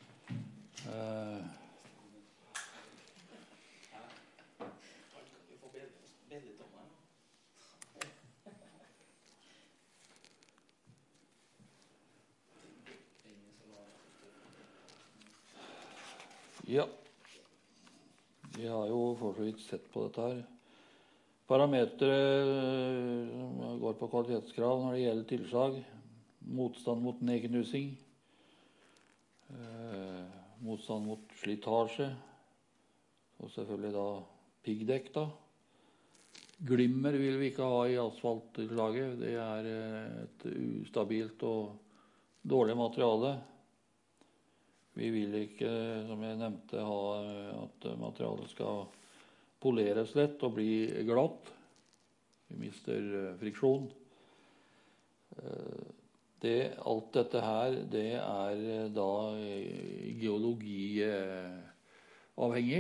Ja, vi har jo for så vidt sett på dette her. Parametere går på kvalitetskrav når det gjelder tilslag. Motstand mot nedknusing. Motstand mot slitasje. Og selvfølgelig da piggdekk da. Glimmer vil vi ikke ha i asfaltlaget. Det er et ustabilt og dårlig materiale. Vi vil ikke, som jeg nevnte, ha at materialet skal poleres lett og bli glatt. Vi mister friksjon. Alt dette her, det er da geologiavhengig.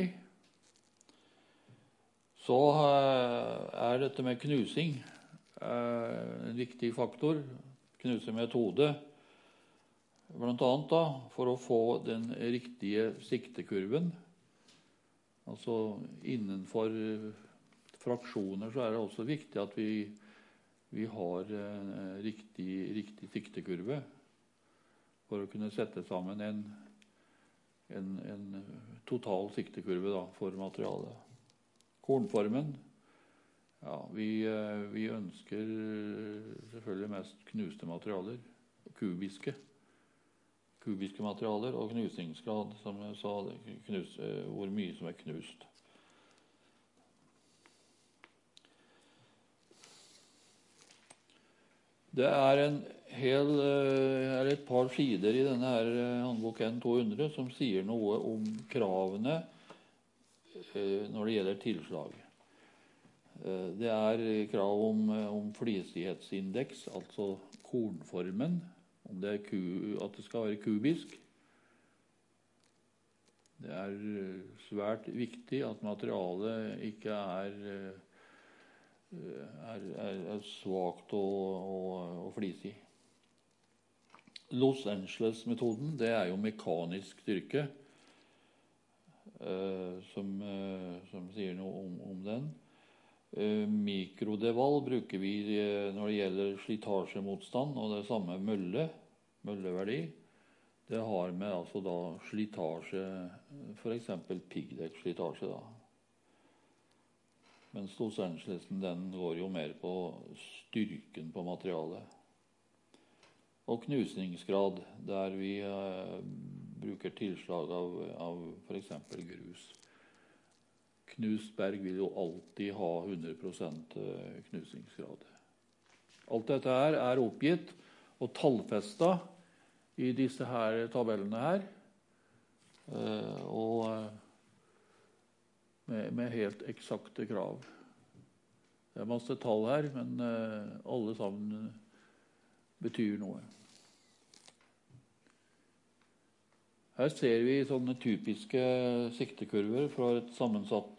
Så er dette med knusing en viktig faktor. Knusemetode. Blant annet da, for å få den riktige siktekurven. Altså innenfor fraksjoner så er det også viktig at vi har riktig siktekurve for å kunne sette sammen en total siktekurve da, for materialet. Kornformen, ja, vi ønsker selvfølgelig mest knuste materialer, kubiske materialer, og knusingsgrad, som jeg sa, hvor mye som er knust. Det er et par sider i denne her håndbok N200 som sier noe om kravene når det gjelder tilslag. Det er krav om flisighetsindeks, altså kornformen, om det at det skal være kubisk. Det er svært viktig at materialet ikke er svagt og flisig. Los Angeles-metoden, det er jo mekanisk styrke, som sier noe om den. Mikrodeval bruker vi når det gjelder slitasjemotstand, og det samme mølleverdi. Det har med altså da slitasje, for eksempel piggdekkslitasje da. Mens Los Angelesen, den går jo mer på styrken på materialet. Og knusingsgrad, der vi bruker tilslag av for eksempel grus. Knust berg vil jo alltid ha 100% knusingsgrad. Alt dette her er oppgitt og tallfestet i disse her tabellene her. Og med helt eksakte krav. Det er masse tall her, men alle sammen betyr noe. Her ser vi sånne typiske siktekurver fra en sammensatt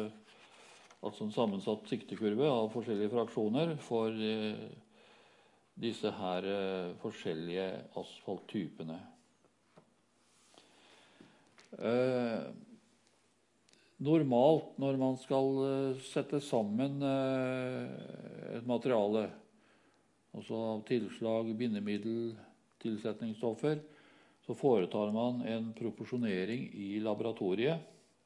siktekurve av forskjellige fraksjoner for disse her forskjellige asfalttypene. Normalt når man skal sette sammen et materiale, altså av tilslag, bindemiddel, tilsetningsstoffer, så foretar man en proporsjonering i laboratoriet.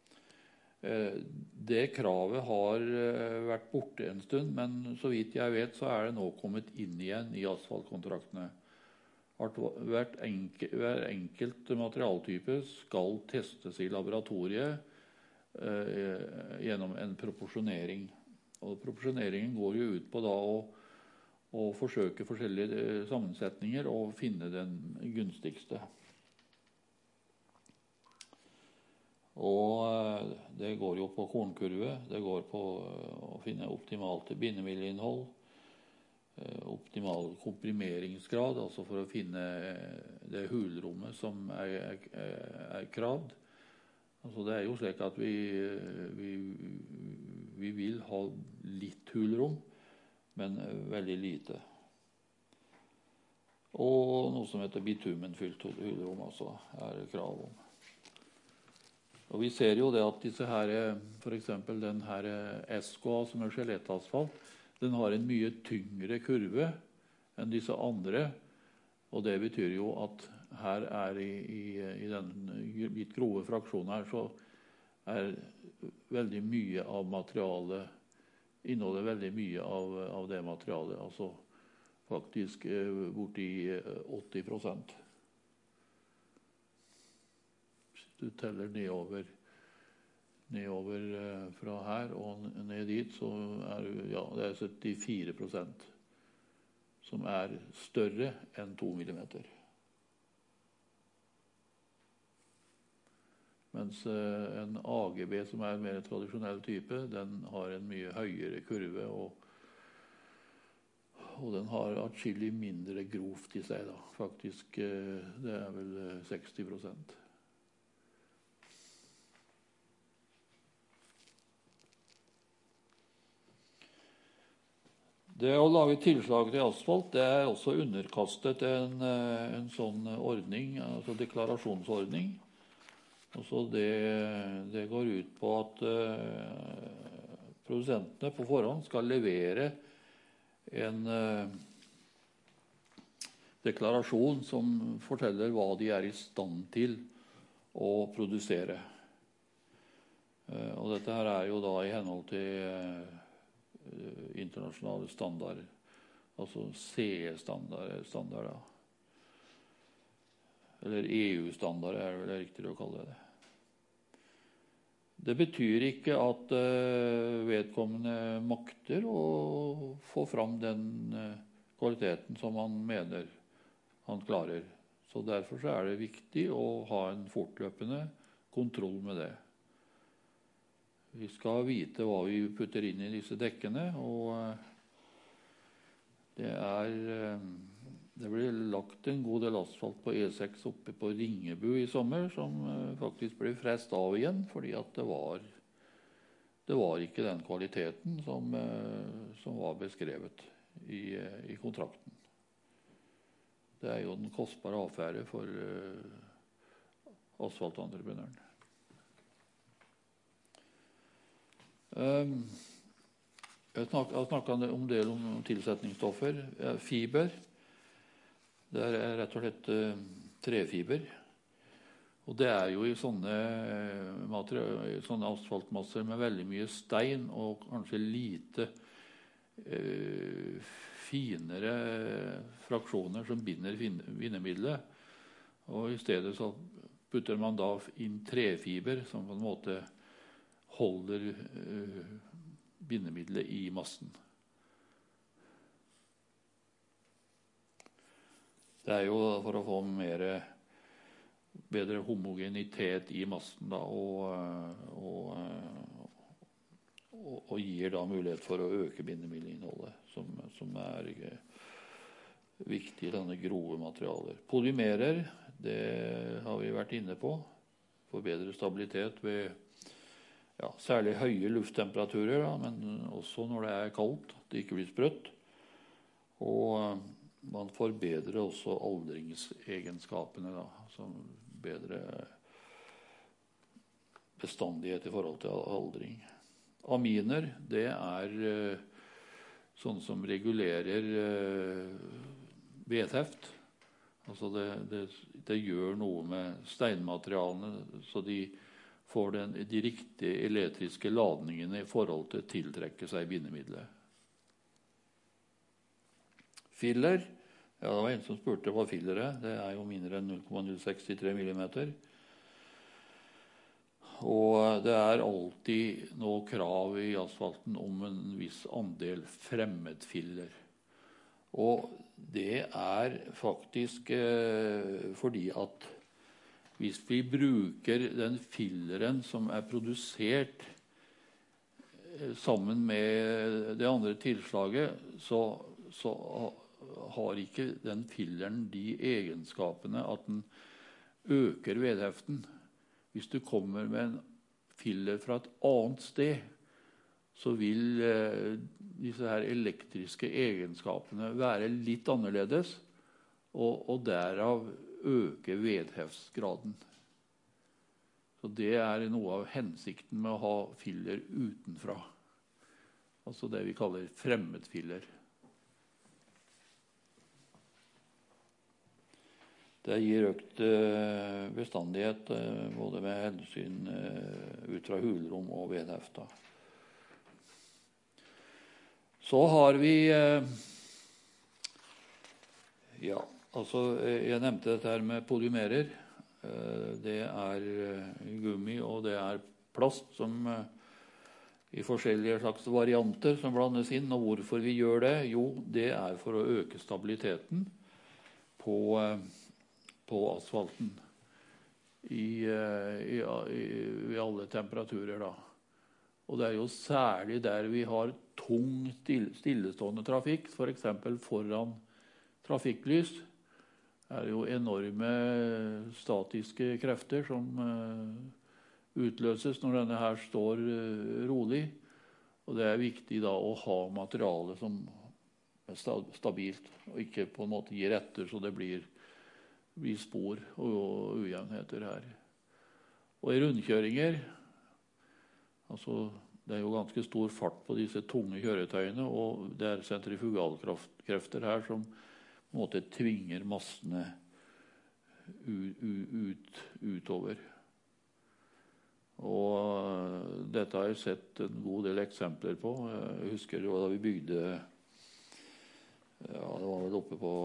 Det kravet har vært borte en stund, men så vidt jeg vet så er det nå kommet inn igjen i asfaltkontraktene. Hver enkelt materialtype skal testes i laboratoriet gjennom en proporsjonering. Og proporsjoneringen går jo ut på da å forsøke forskjellige sammensetninger og finne den gunstigste. Og det går jo på kornkurve, det går på å finne optimalt bindemiddelinnhold, optimal komprimeringsgrad, altså for å finne det hulrommet som er kravd. Altså det er jo slik at vi vil ha litt hulrom, men veldig lite. Og noe som heter bitumenfylt hydrom også er krav om. Og vi ser jo det at disse her, for eksempel den her SKA som er skjelettasfalt, den har en mye tyngre kurve enn disse andre, og det betyr jo at her er i den litt grove fraksjonen her, så er veldig mye av materialet, inneholder veldig mye av det materialet, altså faktisk borti 80%. Hvis du teller nedover fra her og ned dit, så er det er 74% som er større enn 2 millimeter. Mens en AGB som er mer tradisjonell type, den har en mye høyere kurve, og den har atskillig mindre grovt i seg da. Faktisk, det er vel 60%. Det å lage tilslag til asfalt, det er også underkastet en sånn ordning, altså deklarasjonsordning. Altså det går ut på at produsentene på forhånd skal levere en deklarasjon som forteller hva de er i stand til å produsere. Og dette her er jo da i henhold til internasjonale standarder, altså CE-standard, eller EU-standard er det vel riktig å kalle det. Det betyr ikke at vedkommende makter å få fram den kvaliteten som han mener han klarer. Så derfor så er det viktig å ha en fortløpende kontroll med det. Vi skal vite hva vi putter inn i disse dekkene, og det ble lagt en god del asfalt på E6 oppe på Ringebu i sommer, som faktisk ble frest av igjen, fordi at det var ikke den kvaliteten som var beskrevet i kontrakten. Det er jo den kostbare affære for asfaltentreprenøren. Jeg har snakket en del om tilsetningsstoffer. Fiber, det er rett og slett trefiber. Og det er jo i sånne asfaltmasser med veldig mye stein og kanskje lite finere fraksjoner som binder bindemiddelet. Og i stedet så putter man da inn trefiber som på en måte holder bindemiddelet i massen. Det er jo for å få bedre homogenitet i massen da, og gir da mulighet for å øke bindemiddelinnholdet, som er viktig i denne grove materialer. Polymerer, det har vi vært inne på, for bedre stabilitet ved særlig høye lufttemperaturer, da, men også når det er kaldt, at det ikke blir sprøtt. Og man forbedrer også aldringsegenskapene, da, som bedre bestandighet i forhold til aldring. Aminer, det er sånn som regulerer vedheft. Altså det gjør noe med steinmaterialene, så de får de riktige elektriske ladningene i forhold til å tiltrekke seg bindemiddelet. Filler, det var en som spurte hva filler er. Det er jo mindre enn 0,063 millimeter. Og det er alltid noe krav i asfalten om en viss andel fremmedfiller. Og det er faktisk fordi at hvis vi bruker den filleren som er produsert sammen med det andre tilslaget, så har ikke den filleren de egenskapene at den øker vedheften. Hvis du kommer med en filler fra et annet sted, så vil disse her elektriske egenskapene være litt annerledes, og derav øke vedheftsgraden. Så det noe av hensikten med å ha filler utenfra. Altså det vi kaller fremmedfiller. Det gir økt bestandighet både med hensyn ut fra hulrom og vedhefta. Så har vi jeg nevnte dette her med polymerer. Det gummi og det plast som i forskjellige slags varianter som blandes inn. Og hvorfor vi gjør det? Jo, det for å øke stabiliteten på asfalten i alle temperaturer da. Og det jo særlig der vi har tung stillestående trafikk, for eksempel foran trafikklys, jo enorme statiske krefter som utløses når denne her står rolig. Og det viktig da å ha materiale som stabilt, og ikke på en måte gir etter så det blir spor og ujevnheter her. Og i rundkjøringer, altså det jo ganske stor fart på disse tunge kjøretøyene, og det sentrifugalkrefter her som på en måte tvinger massene utover. Og dette har jeg sett en god del eksempler på. Jeg husker jo da vi bygde, det var vel oppe på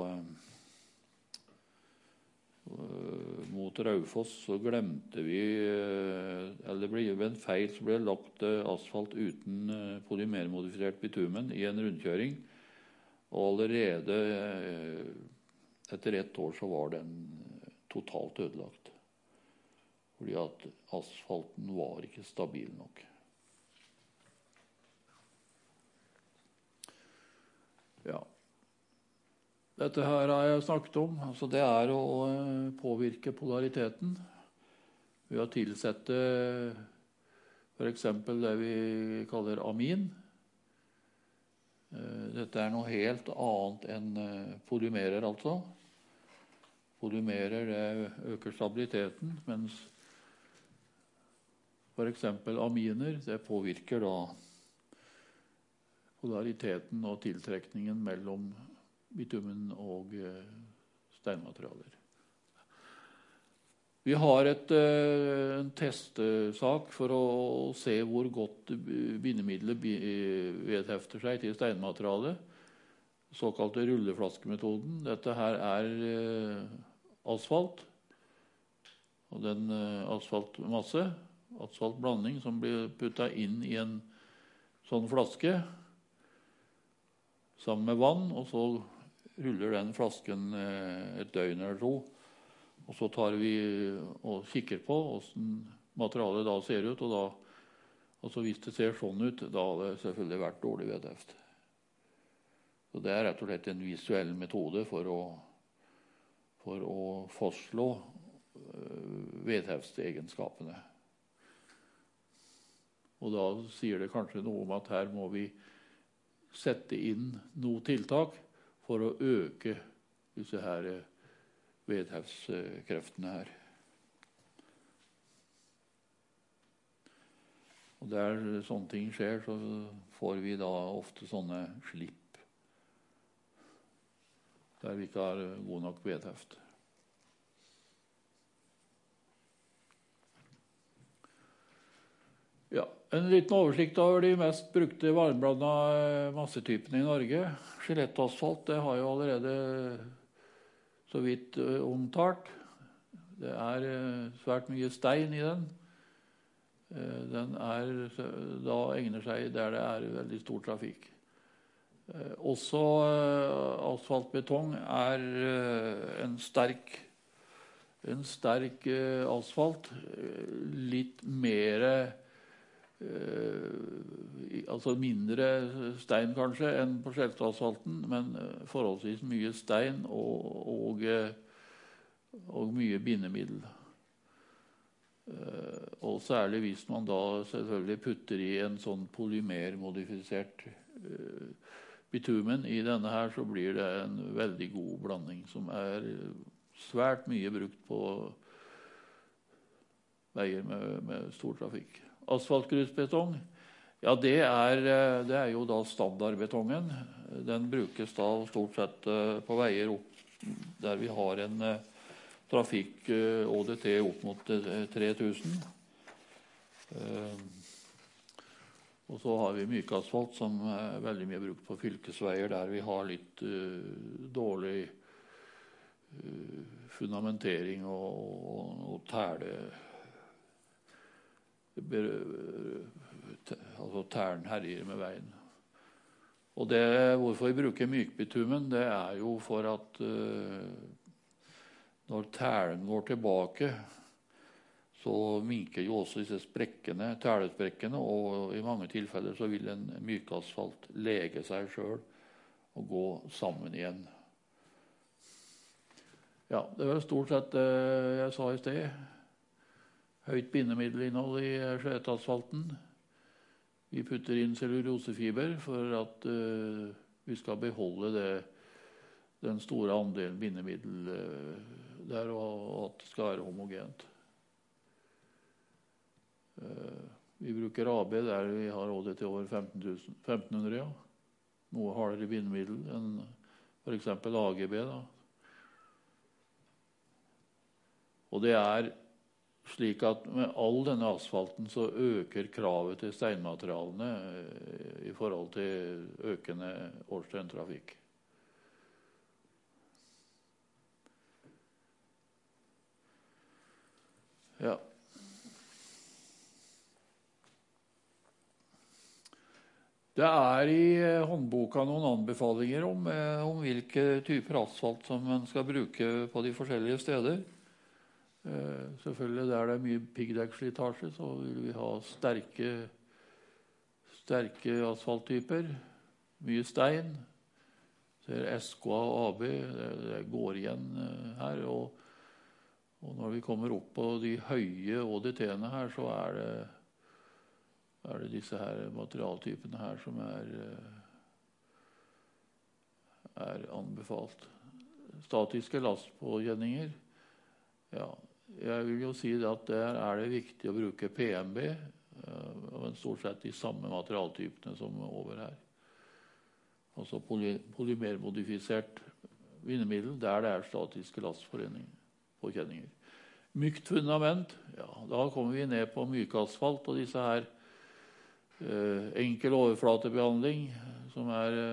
mot Raufoss, så glemte vi, eller det ble en feil, så ble det lagt asfalt uten polymermodifisert bitumen i en rundkjøring. Og allerede etter 1 år så var den totalt ødelagt. Fordi at asfalten var ikke stabil nok. Ja. Dette her har jeg snakket om. Altså det å påvirke polariteten ved å tilsette for eksempel det vi kaller amin. Dette noe helt annet enn polymerer, altså. Polymerer øker stabiliteten, mens for eksempel aminer, det påvirker da polariteten og tiltrekningen mellom bitumen og steinmaterialer. Vi har en testsak for å se hvor godt bindemiddelet vedhefter seg til steinmaterialet. Såkalte rulleflaskemetoden. Dette her asfalt. Og den asfaltmasse, asfaltblanding som blir puttet inn i en sånn flaske sammen med vann, og så ruller den flasken et døgn eller 2. Og så tar vi og kikker på hvordan materialet da ser ut, og så hvis det ser sånn ut, da har det selvfølgelig vært dårlig vedheft. Så det rett og slett en visuell metode for å fastslå vedheftsegenskapene. Og da sier det kanskje noe om at her må vi sette inn noe tiltak for å øke disse her vedhevskreftene her. Og der sånne ting skjer, så får vi da ofte sånne slipp der vi ikke har god nok vedheft. Ja, en liten oversikt over de mest brukte varmblanda massetypene i Norge. Skjelettasfalt, det har jo allerede så vidt omtalt. Det svært mye stein i den. Den da egner seg der det veldig stor trafikk. Også asfaltbetong en sterk asfalt. Litt mer altså mindre stein kanskje enn på skjellettasfalten, men forholdsvis mye stein og mye bindemiddel. Og særlig hvis man da selvfølgelig putter i en sånn polymermodifisert bitumen i denne her, så blir det en veldig god blanding, som svært mye brukt på veier med stor trafikk. Asfaltgrusbetong, ja, det er jo da standardbetongen. Den brukes da stort sett på veier opp der vi har en trafikk ÅDT opp mot 3000. Og så har vi mykasfalt som er veldig mye brukt på fylkesveier der vi har litt dårlig fundamentering og altså tæren herjer med veien. Og hvorfor vi bruker mykbitumen, det er jo for at når tæren går tilbake, så minker jo også disse tælesprekkene, og i mange tilfeller så vil en mykasfalt lege seg selv og gå sammen igjen. Ja, det var stort sett det jeg sa i sted. Høyt bindemiddelinnhold i skjetasfalten. Vi putter inn cellulosefiber for at vi skal beholde den store andelen bindemiddel der, og at det skal være homogent. Vi bruker AB der vi har ÅDT over 1500, ja. Noe hardere bindemiddel enn for eksempel AGB da. Og det slik at med all denne asfalten så øker kravet til steinmaterialene i forhold til økende årsdøgntrafikk. Ja. Det i håndboka noen anbefalinger om hvilke typer asfalt som man skal bruke på de forskjellige steder. Selvfølgelig der det mye piggdekkslitasje, så vil vi ha sterke asfalttyper, mye stein. Ser SK og AB, det går igjen her, og når vi kommer opp på de høye ÅDT-ene her, så det disse her materialtypene her som anbefalt. Statiske lastpåkjenninger, ja, jeg vil jo si at der det viktig å bruke PMB, og stort sett de samme materialtypene som over her. Altså polymermodifisert vindemiddel, der det statiske lastpåkjenninger. Mykt fundament, ja, da kommer vi ned på mykasfalt og disse her enkel overflatebehandling, som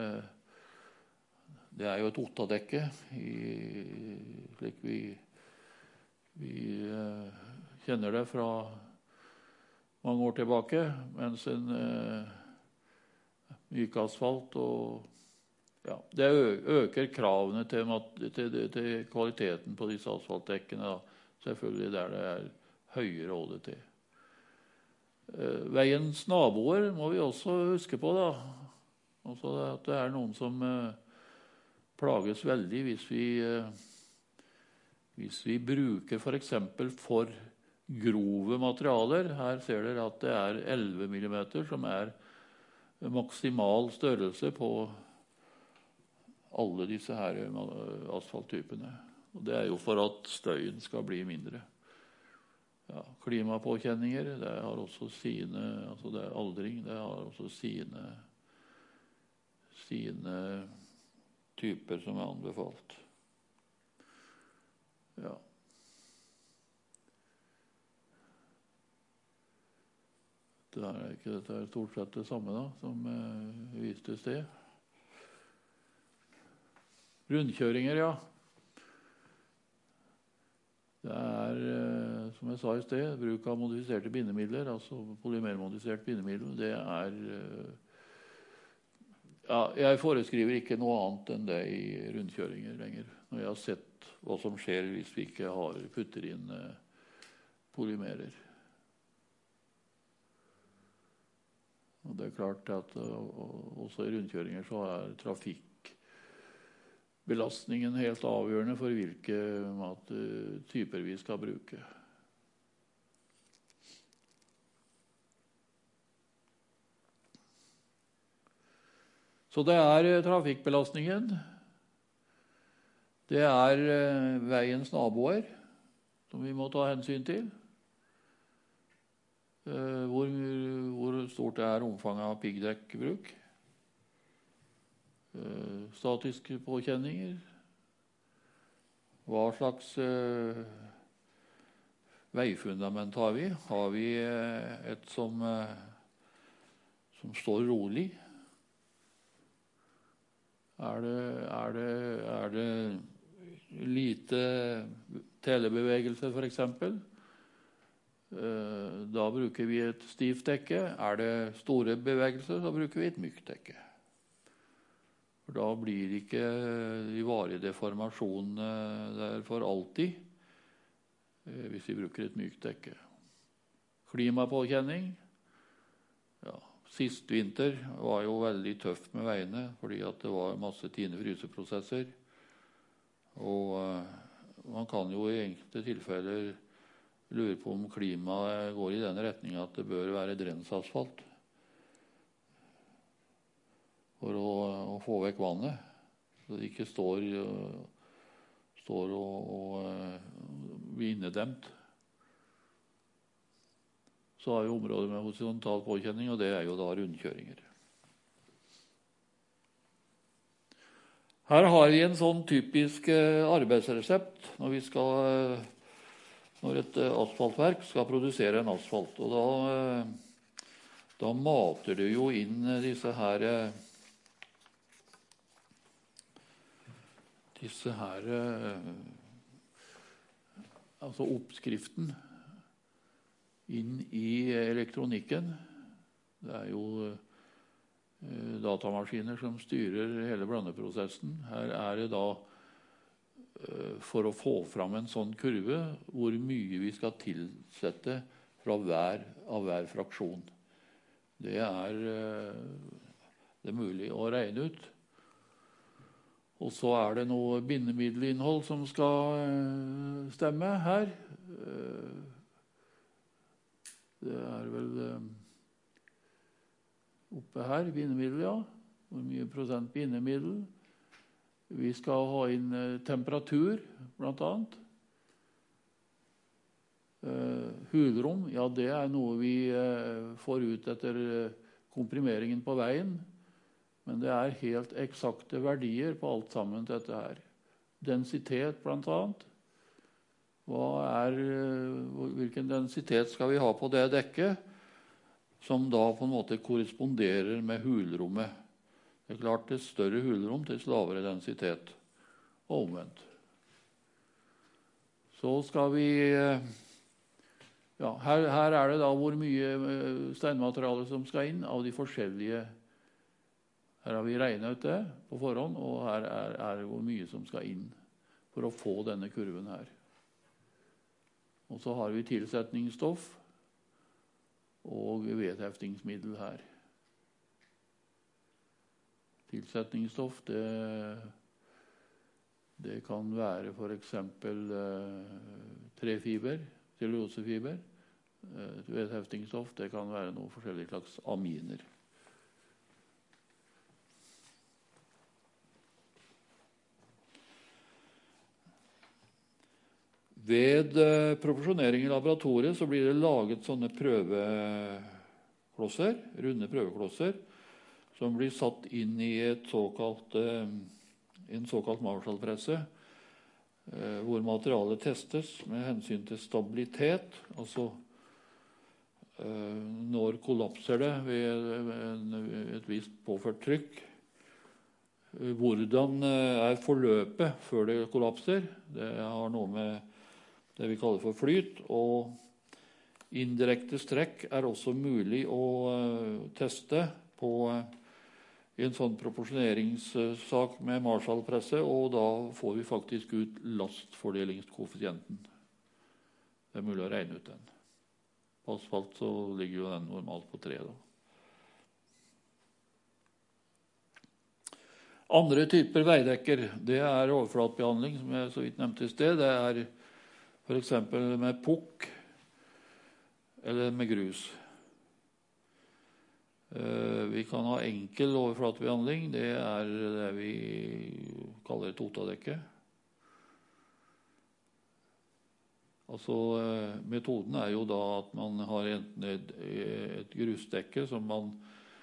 det jo et ottadekke, slik vi kjenner det fra mange år tilbake, mens en mykasfalt ja, det øker kravene til kvaliteten på disse asfaltdekkene, da. Selvfølgelig der det høyere ÅDT. Veiens naboer må vi også huske på, da. Altså at det noen som plages veldig hvis vi bruker for eksempel for grove materialer. Her ser dere at det 11 millimeter som maksimal størrelse på alle disse her asfalttypene. Og det jo for at støyen skal bli mindre. Ja, klimapåkjenninger, det har også sine, altså det aldring, det har også sine typer som anbefalt. Ja. Det ikke dette stort sett det samme da, som vi viste i sted. Rundkjøringer, ja. Det som jeg sa i sted, bruk av modifiserte bindemidler, altså polymermodifisert bindemiddel, det ja, jeg foreskriver ikke noe annet enn det i rundkjøringer lenger, når jeg har sett hva som skjer hvis vi ikke putter inn polymerer. Og det klart at også i rundkjøringer så trafikkbelastningen helt avgjørende for hvilke typer vi skal bruke. Så det trafikkbelastningen, det veiens naboer som vi må ta hensyn til. Hvor stort omfanget av piggdekkbruk. Statiske påkjenninger. Hva slags veifundament har vi? Har vi et som står rolig? Er det lite telebevegelse, for eksempel? Da bruker vi et stivt dekke. Er det store bevegelser, så bruker vi et mykt dekke. For da blir ikke de varige deformasjonene der for alltid, hvis vi bruker et mykt dekke. Klimapåkjenning. Ja, sist vinter var jo veldig tøft med veiene, fordi at det var masse tine-fryseprosesser. Og man kan jo i enkelte tilfeller lure på om klimaet går i den retningen at det bør være drensasfalt for å få vekk vannet, så det ikke står og blir innedemt. Så har vi områder med horisontal påkjenning, og det jo da rundkjøringer. Her har vi en sånn typisk arbeidsresept når et asfaltverk skal produsere en asfalt. Og da mater du jo inn disse her altså oppskriften inn i elektronikken. Det jo datamaskiner som styrer hele blandeprosessen. Her det da for å få fram en sånn kurve hvor mye vi skal tilsette fra hver fraksjon. Det det mulig å regne ut. Og så det noe bindemiddelinnhold som skal stemme her. Det vel oppe her, bindemiddel, ja. Hvor mye prosent bindemiddel. Vi skal ha inn temperatur, blant annet. Hulrom, ja, det noe vi får ut etter komprimeringen på veien. Men det helt eksakte verdier på alt sammen dette her. Densitet, blant annet. Hvilken densitet skal vi ha på det dekket, som da på en måte korresponderer med hulrommet. Det klart, det større hulrom til lavere densitet, og omvendt. Så skal vi ja, her det da hvor mye steinmateriale som skal inn av de forskjellige. Her har vi regnet ut det på forhånd, og her det hvor mye som skal inn for å få denne kurven her. Og så har vi tilsetningsstoff og vedheftingsmiddel her. Tilsetningsstoff, det kan være for eksempel trefiber, cellulosefiber. Vedheftingsstoff, det kan være noen forskjellige slags aminer. Ved proporsjonering i laboratoriet så blir det laget sånne prøveklosser, runde prøveklosser, som blir satt inn i en såkalt Marshall-presse, hvor materialet testes med hensyn til stabilitet, altså når kollapser det ved et visst påført trykk, hvordan forløpet før det kollapser. Det har noe med det vi kaller for flyt, og indirekte strekk også mulig å teste på en sånn proporsjoneringssak med Marshall-presse, og da får vi faktisk ut lastfordelingskoeffisienten. Det mulig å regne ut den. På asfalt så ligger jo den normalt på 3 da. Andre typer veidekker, det overflatbehandling, som jeg så vidt nevnte i sted. Det for eksempel med pukk eller med grus. Vi kan ha enkel overflatebehandling. Det er det vi kaller et otadekke. Altså, metoden er jo da at man har enten et grusdekke som man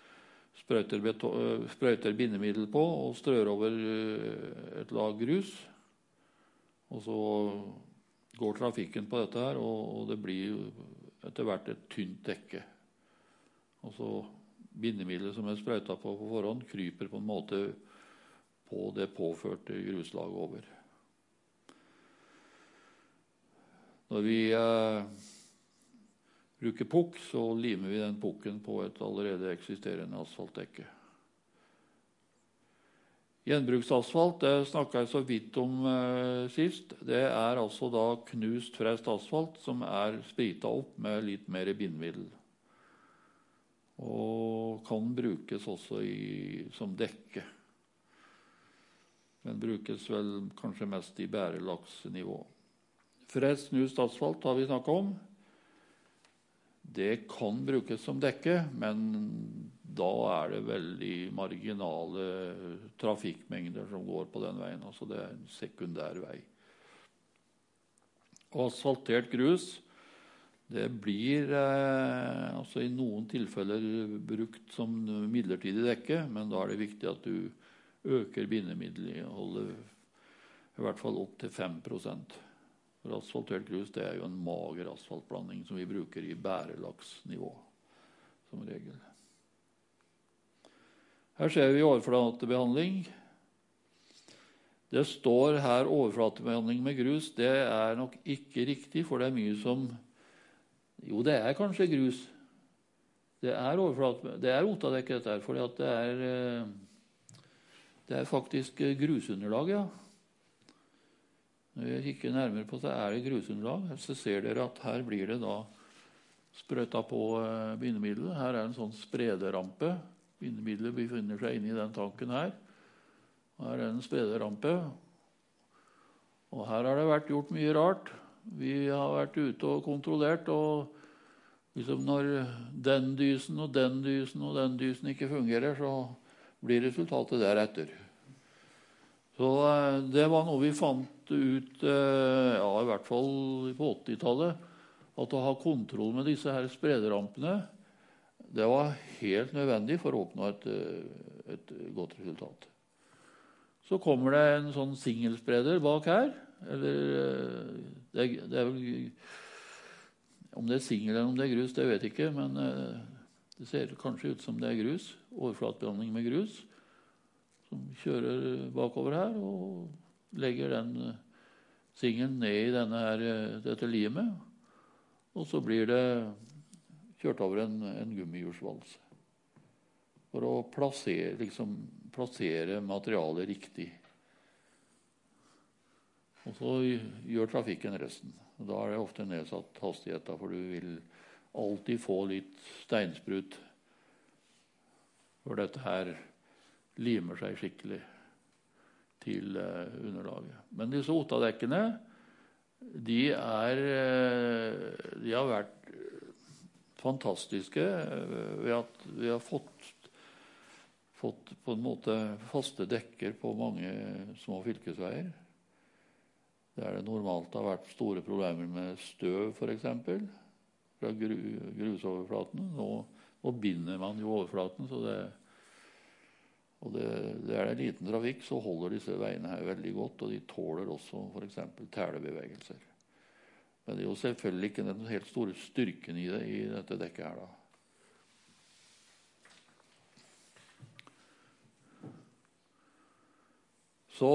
sprøyter bindemiddel på og strør over et lag grus. Og så går trafikken på dette her, og det blir etter hvert et tynt dekke. Og så bindemiddelet som er sprøyta på forhånd, kryper på en måte på det påførte gruslaget over. Når vi bruker pukk, så limer vi den pukken på et allerede eksisterende asfaltdekke. Gjenbruksasfalt, det snakket jeg så vidt om sist. Det er altså da knust frest asfalt som er spritet opp med litt mer bindemiddel. Og kan brukes også som dekke. Den brukes vel kanskje mest i bærelaksnivå. Frest knust asfalt har vi snakket om. Det kan brukes som dekke, men da er det veldig marginale trafikkmengder som går på den veien. Altså det er en sekundær vei. Og asfaltert grus, det blir altså i noen tilfeller brukt som midlertidig dekke, men da er det viktig at du øker bindemiddelholdet i hvert fall opp til 5%. For asfaltert grus, det er jo en mager asfaltblanding som vi bruker i bærelaksnivå som regel. Her ser vi overflatebehandling. Det står her overflatebehandling med grus. Det er nok ikke riktig, for det er mye som... Jo, det er kanskje grus. Det er otadekk dette her, fordi at det er faktisk grusunderlag, ja. Når vi kikker nærmere på det, er det grusunderlag. Så ser dere at her blir det da sprøyta på bindemiddelet. Her er en sånn sprederampe. Bindemiddelet befinner seg inne i den tanken her. Her er en sprederampe. Og her har det vært gjort mye rart. Vi har vært ute og kontrollert, og liksom når den dysen og den dysen og den dysen ikke fungerer, så blir resultatet deretter. Så det var noe vi fant ut, ja, i hvert fall på 80-tallet, at å ha kontroll med disse her sprederampene, det var helt nødvendig for å oppnå et godt resultat. Så kommer det en sånn singelspreder bak her, eller det er vel, om det er singel eller om det er grus, det vet jeg ikke, men det ser kanskje ut som det er grus, overflatebehandling med grus, som kjører bakover her og legger den singelen ned i dette limet, og så blir det kjørt over en gummihjulsvals for å plassere materialet riktig. Og så gjør trafikken resten. Da er det ofte nedsatt hastighet, for du vil alltid få litt steinsprut, for dette her limer seg skikkelig til underlaget. Men disse otadekkene, de har vært fantastiske ved at vi har fått på en måte faste dekker på mange små fylkesveier. Der det normalt har vært store problemer med støv, for eksempel, fra grusoverflaten. Nå binder man jo overflaten, så det er det liten trafikk, så holder disse veiene her veldig godt, og de tåler også for eksempel tælebevegelser. Men det er jo selvfølgelig ikke den helt store styrken i dette dekket her da. Så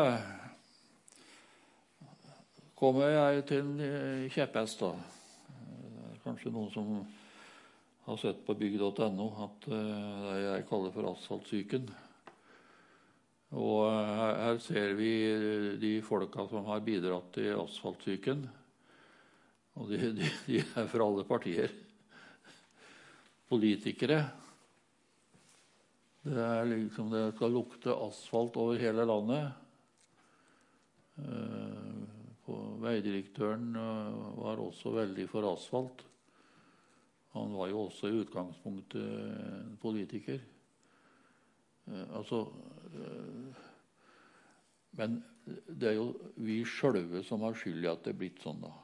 kommer jeg til en kjepphest da. Kanskje noen som har sett på bygg.no at det jeg kaller for asfaltsyken. Og her ser vi de folka som har bidratt til asfaltsyken. Og de er fra alle partier. Politikere. Det er liksom det skal lukte asfalt over hele landet. Veidirektøren var også veldig for asfalt. Han var jo også i utgangspunktet politiker. Men det jo vi sjølve som har skyld i at det blitt sånn da.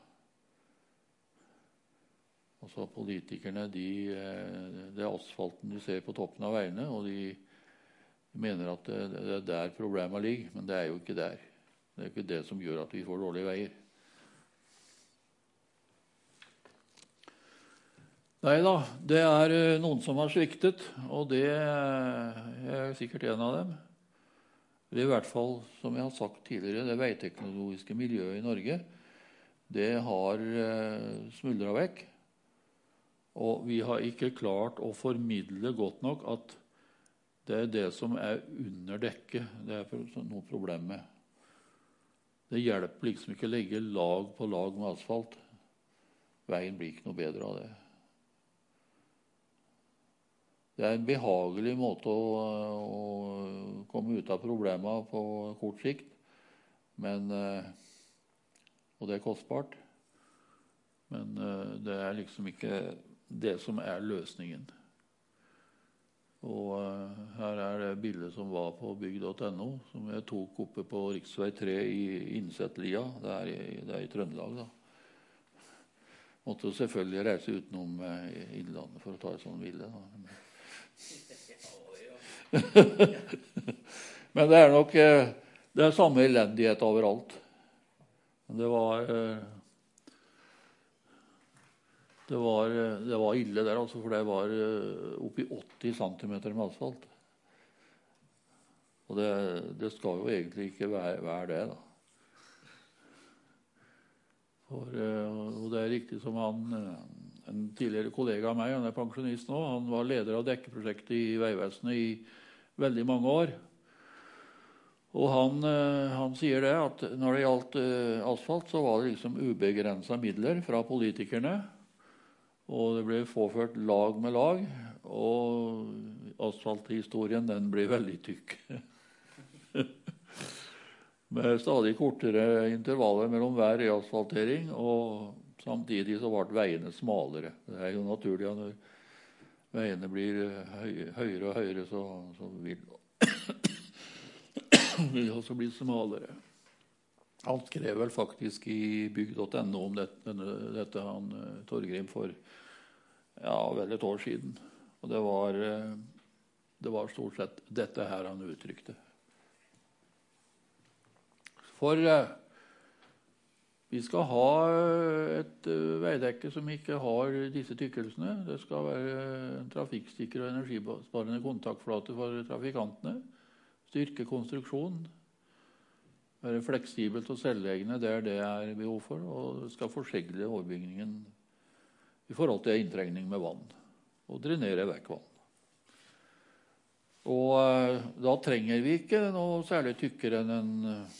Politikerne, det asfalten de ser på toppen av veiene, og de mener at det der problemet ligger, men det jo ikke der. Det ikke det som gjør at vi får dårlige veier. Neida, det noen som har sviktet, og det sikkert en av dem. Det I hvert fall, som jeg har sagt tidligere, det veiteknologiske miljøet I Norge, det har smuldret vekk. Og vi har ikke klart å formidle godt nok at det det som under dekket, det noe problem med. Det hjelper liksom ikke å legge lag på lag med asfalt. Veien blir ikke noe bedre av det. Det en behagelig måte å komme ut av problemer på kort sikt, men, og det kostbart, men det liksom ikke det som løsningen. Og her det bildet som var på bygg.no, som jeg tok oppe på Riksvei 3 I Innsettlia, det I Trøndelag da. Måtte jo selvfølgelig reise utenom Innlandet for å ta et sånt bilde da. Men det nok det samme elendighet overalt. Det var ille der, altså, for det var oppi 80 centimeter med asfalt. Og det skal jo egentlig ikke være det da. Og det riktig som en tidligere kollega av meg, han pensjonist nå, han var leder av dekkeprosjektet I Veivesenet I veldig mange år. Og han sier det at når det gjaldt asfalt, så var det liksom ubegrenset midler fra politikerne, og det ble påført lag med lag, og asfalthistorien den ble veldig tykk. Med stadig kortere intervaller mellom hver reasfaltering, og samtidig så ble veiene smalere. Det jo naturlig at når veiene blir høyere og høyere, så vil det også bli smalere. Han skrev vel faktisk I bygg.no om dette han Torgrim for vel et år siden. Og det var stort sett dette her han uttrykte. For vi skal ha et veidekke som ikke har disse tykkelsene. Det skal være en trafikksikker og energisparende kontaktflate for trafikantene. Styrke konstruksjon. Være fleksibelt og selvleggende der det behov for. Og det skal forsegle overbygningen I forhold til inntrengning med vann. Og drenere vekk vann. Og da trenger vi ikke noe særlig tykkere enn en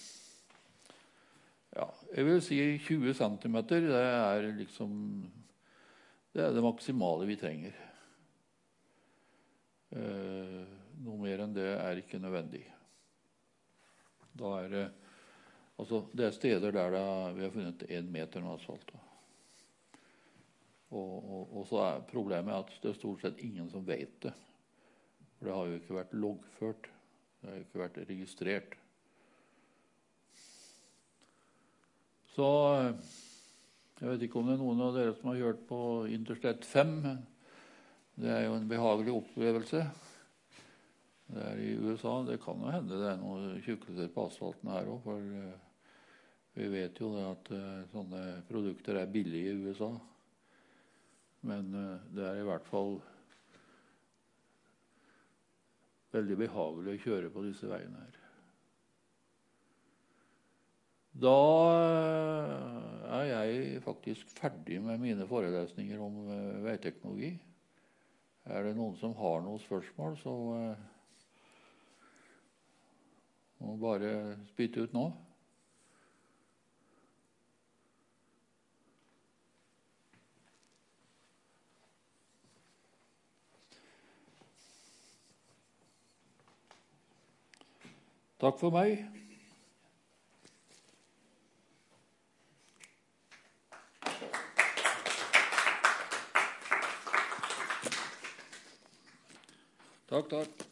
jeg vil si 20 centimeter, det liksom det maksimale vi trenger. Noe mer enn det ikke nødvendig. Da det, altså det steder der vi har funnet 1 meter med asfalt. Og så problemet at det stort sett ingen som vet det. For det har jo ikke vært loggført. Det har jo ikke vært registrert. Så jeg vet ikke om det noen av dere som har hørt på Interstate 5. Det jo en behagelig opplevelse. Det I USA. Det kan jo hende det noen tjukkelser på asfalten her også, for vi vet jo det at sånne produkter billige I USA. Men det I hvert fall veldig behagelig å kjøre på disse veiene her. Da jeg faktisk ferdig med mine forelesninger om veiteknologi. Det noen som har noen spørsmål, så må bare spytte ut nå. Takk for meg. Takk, takk.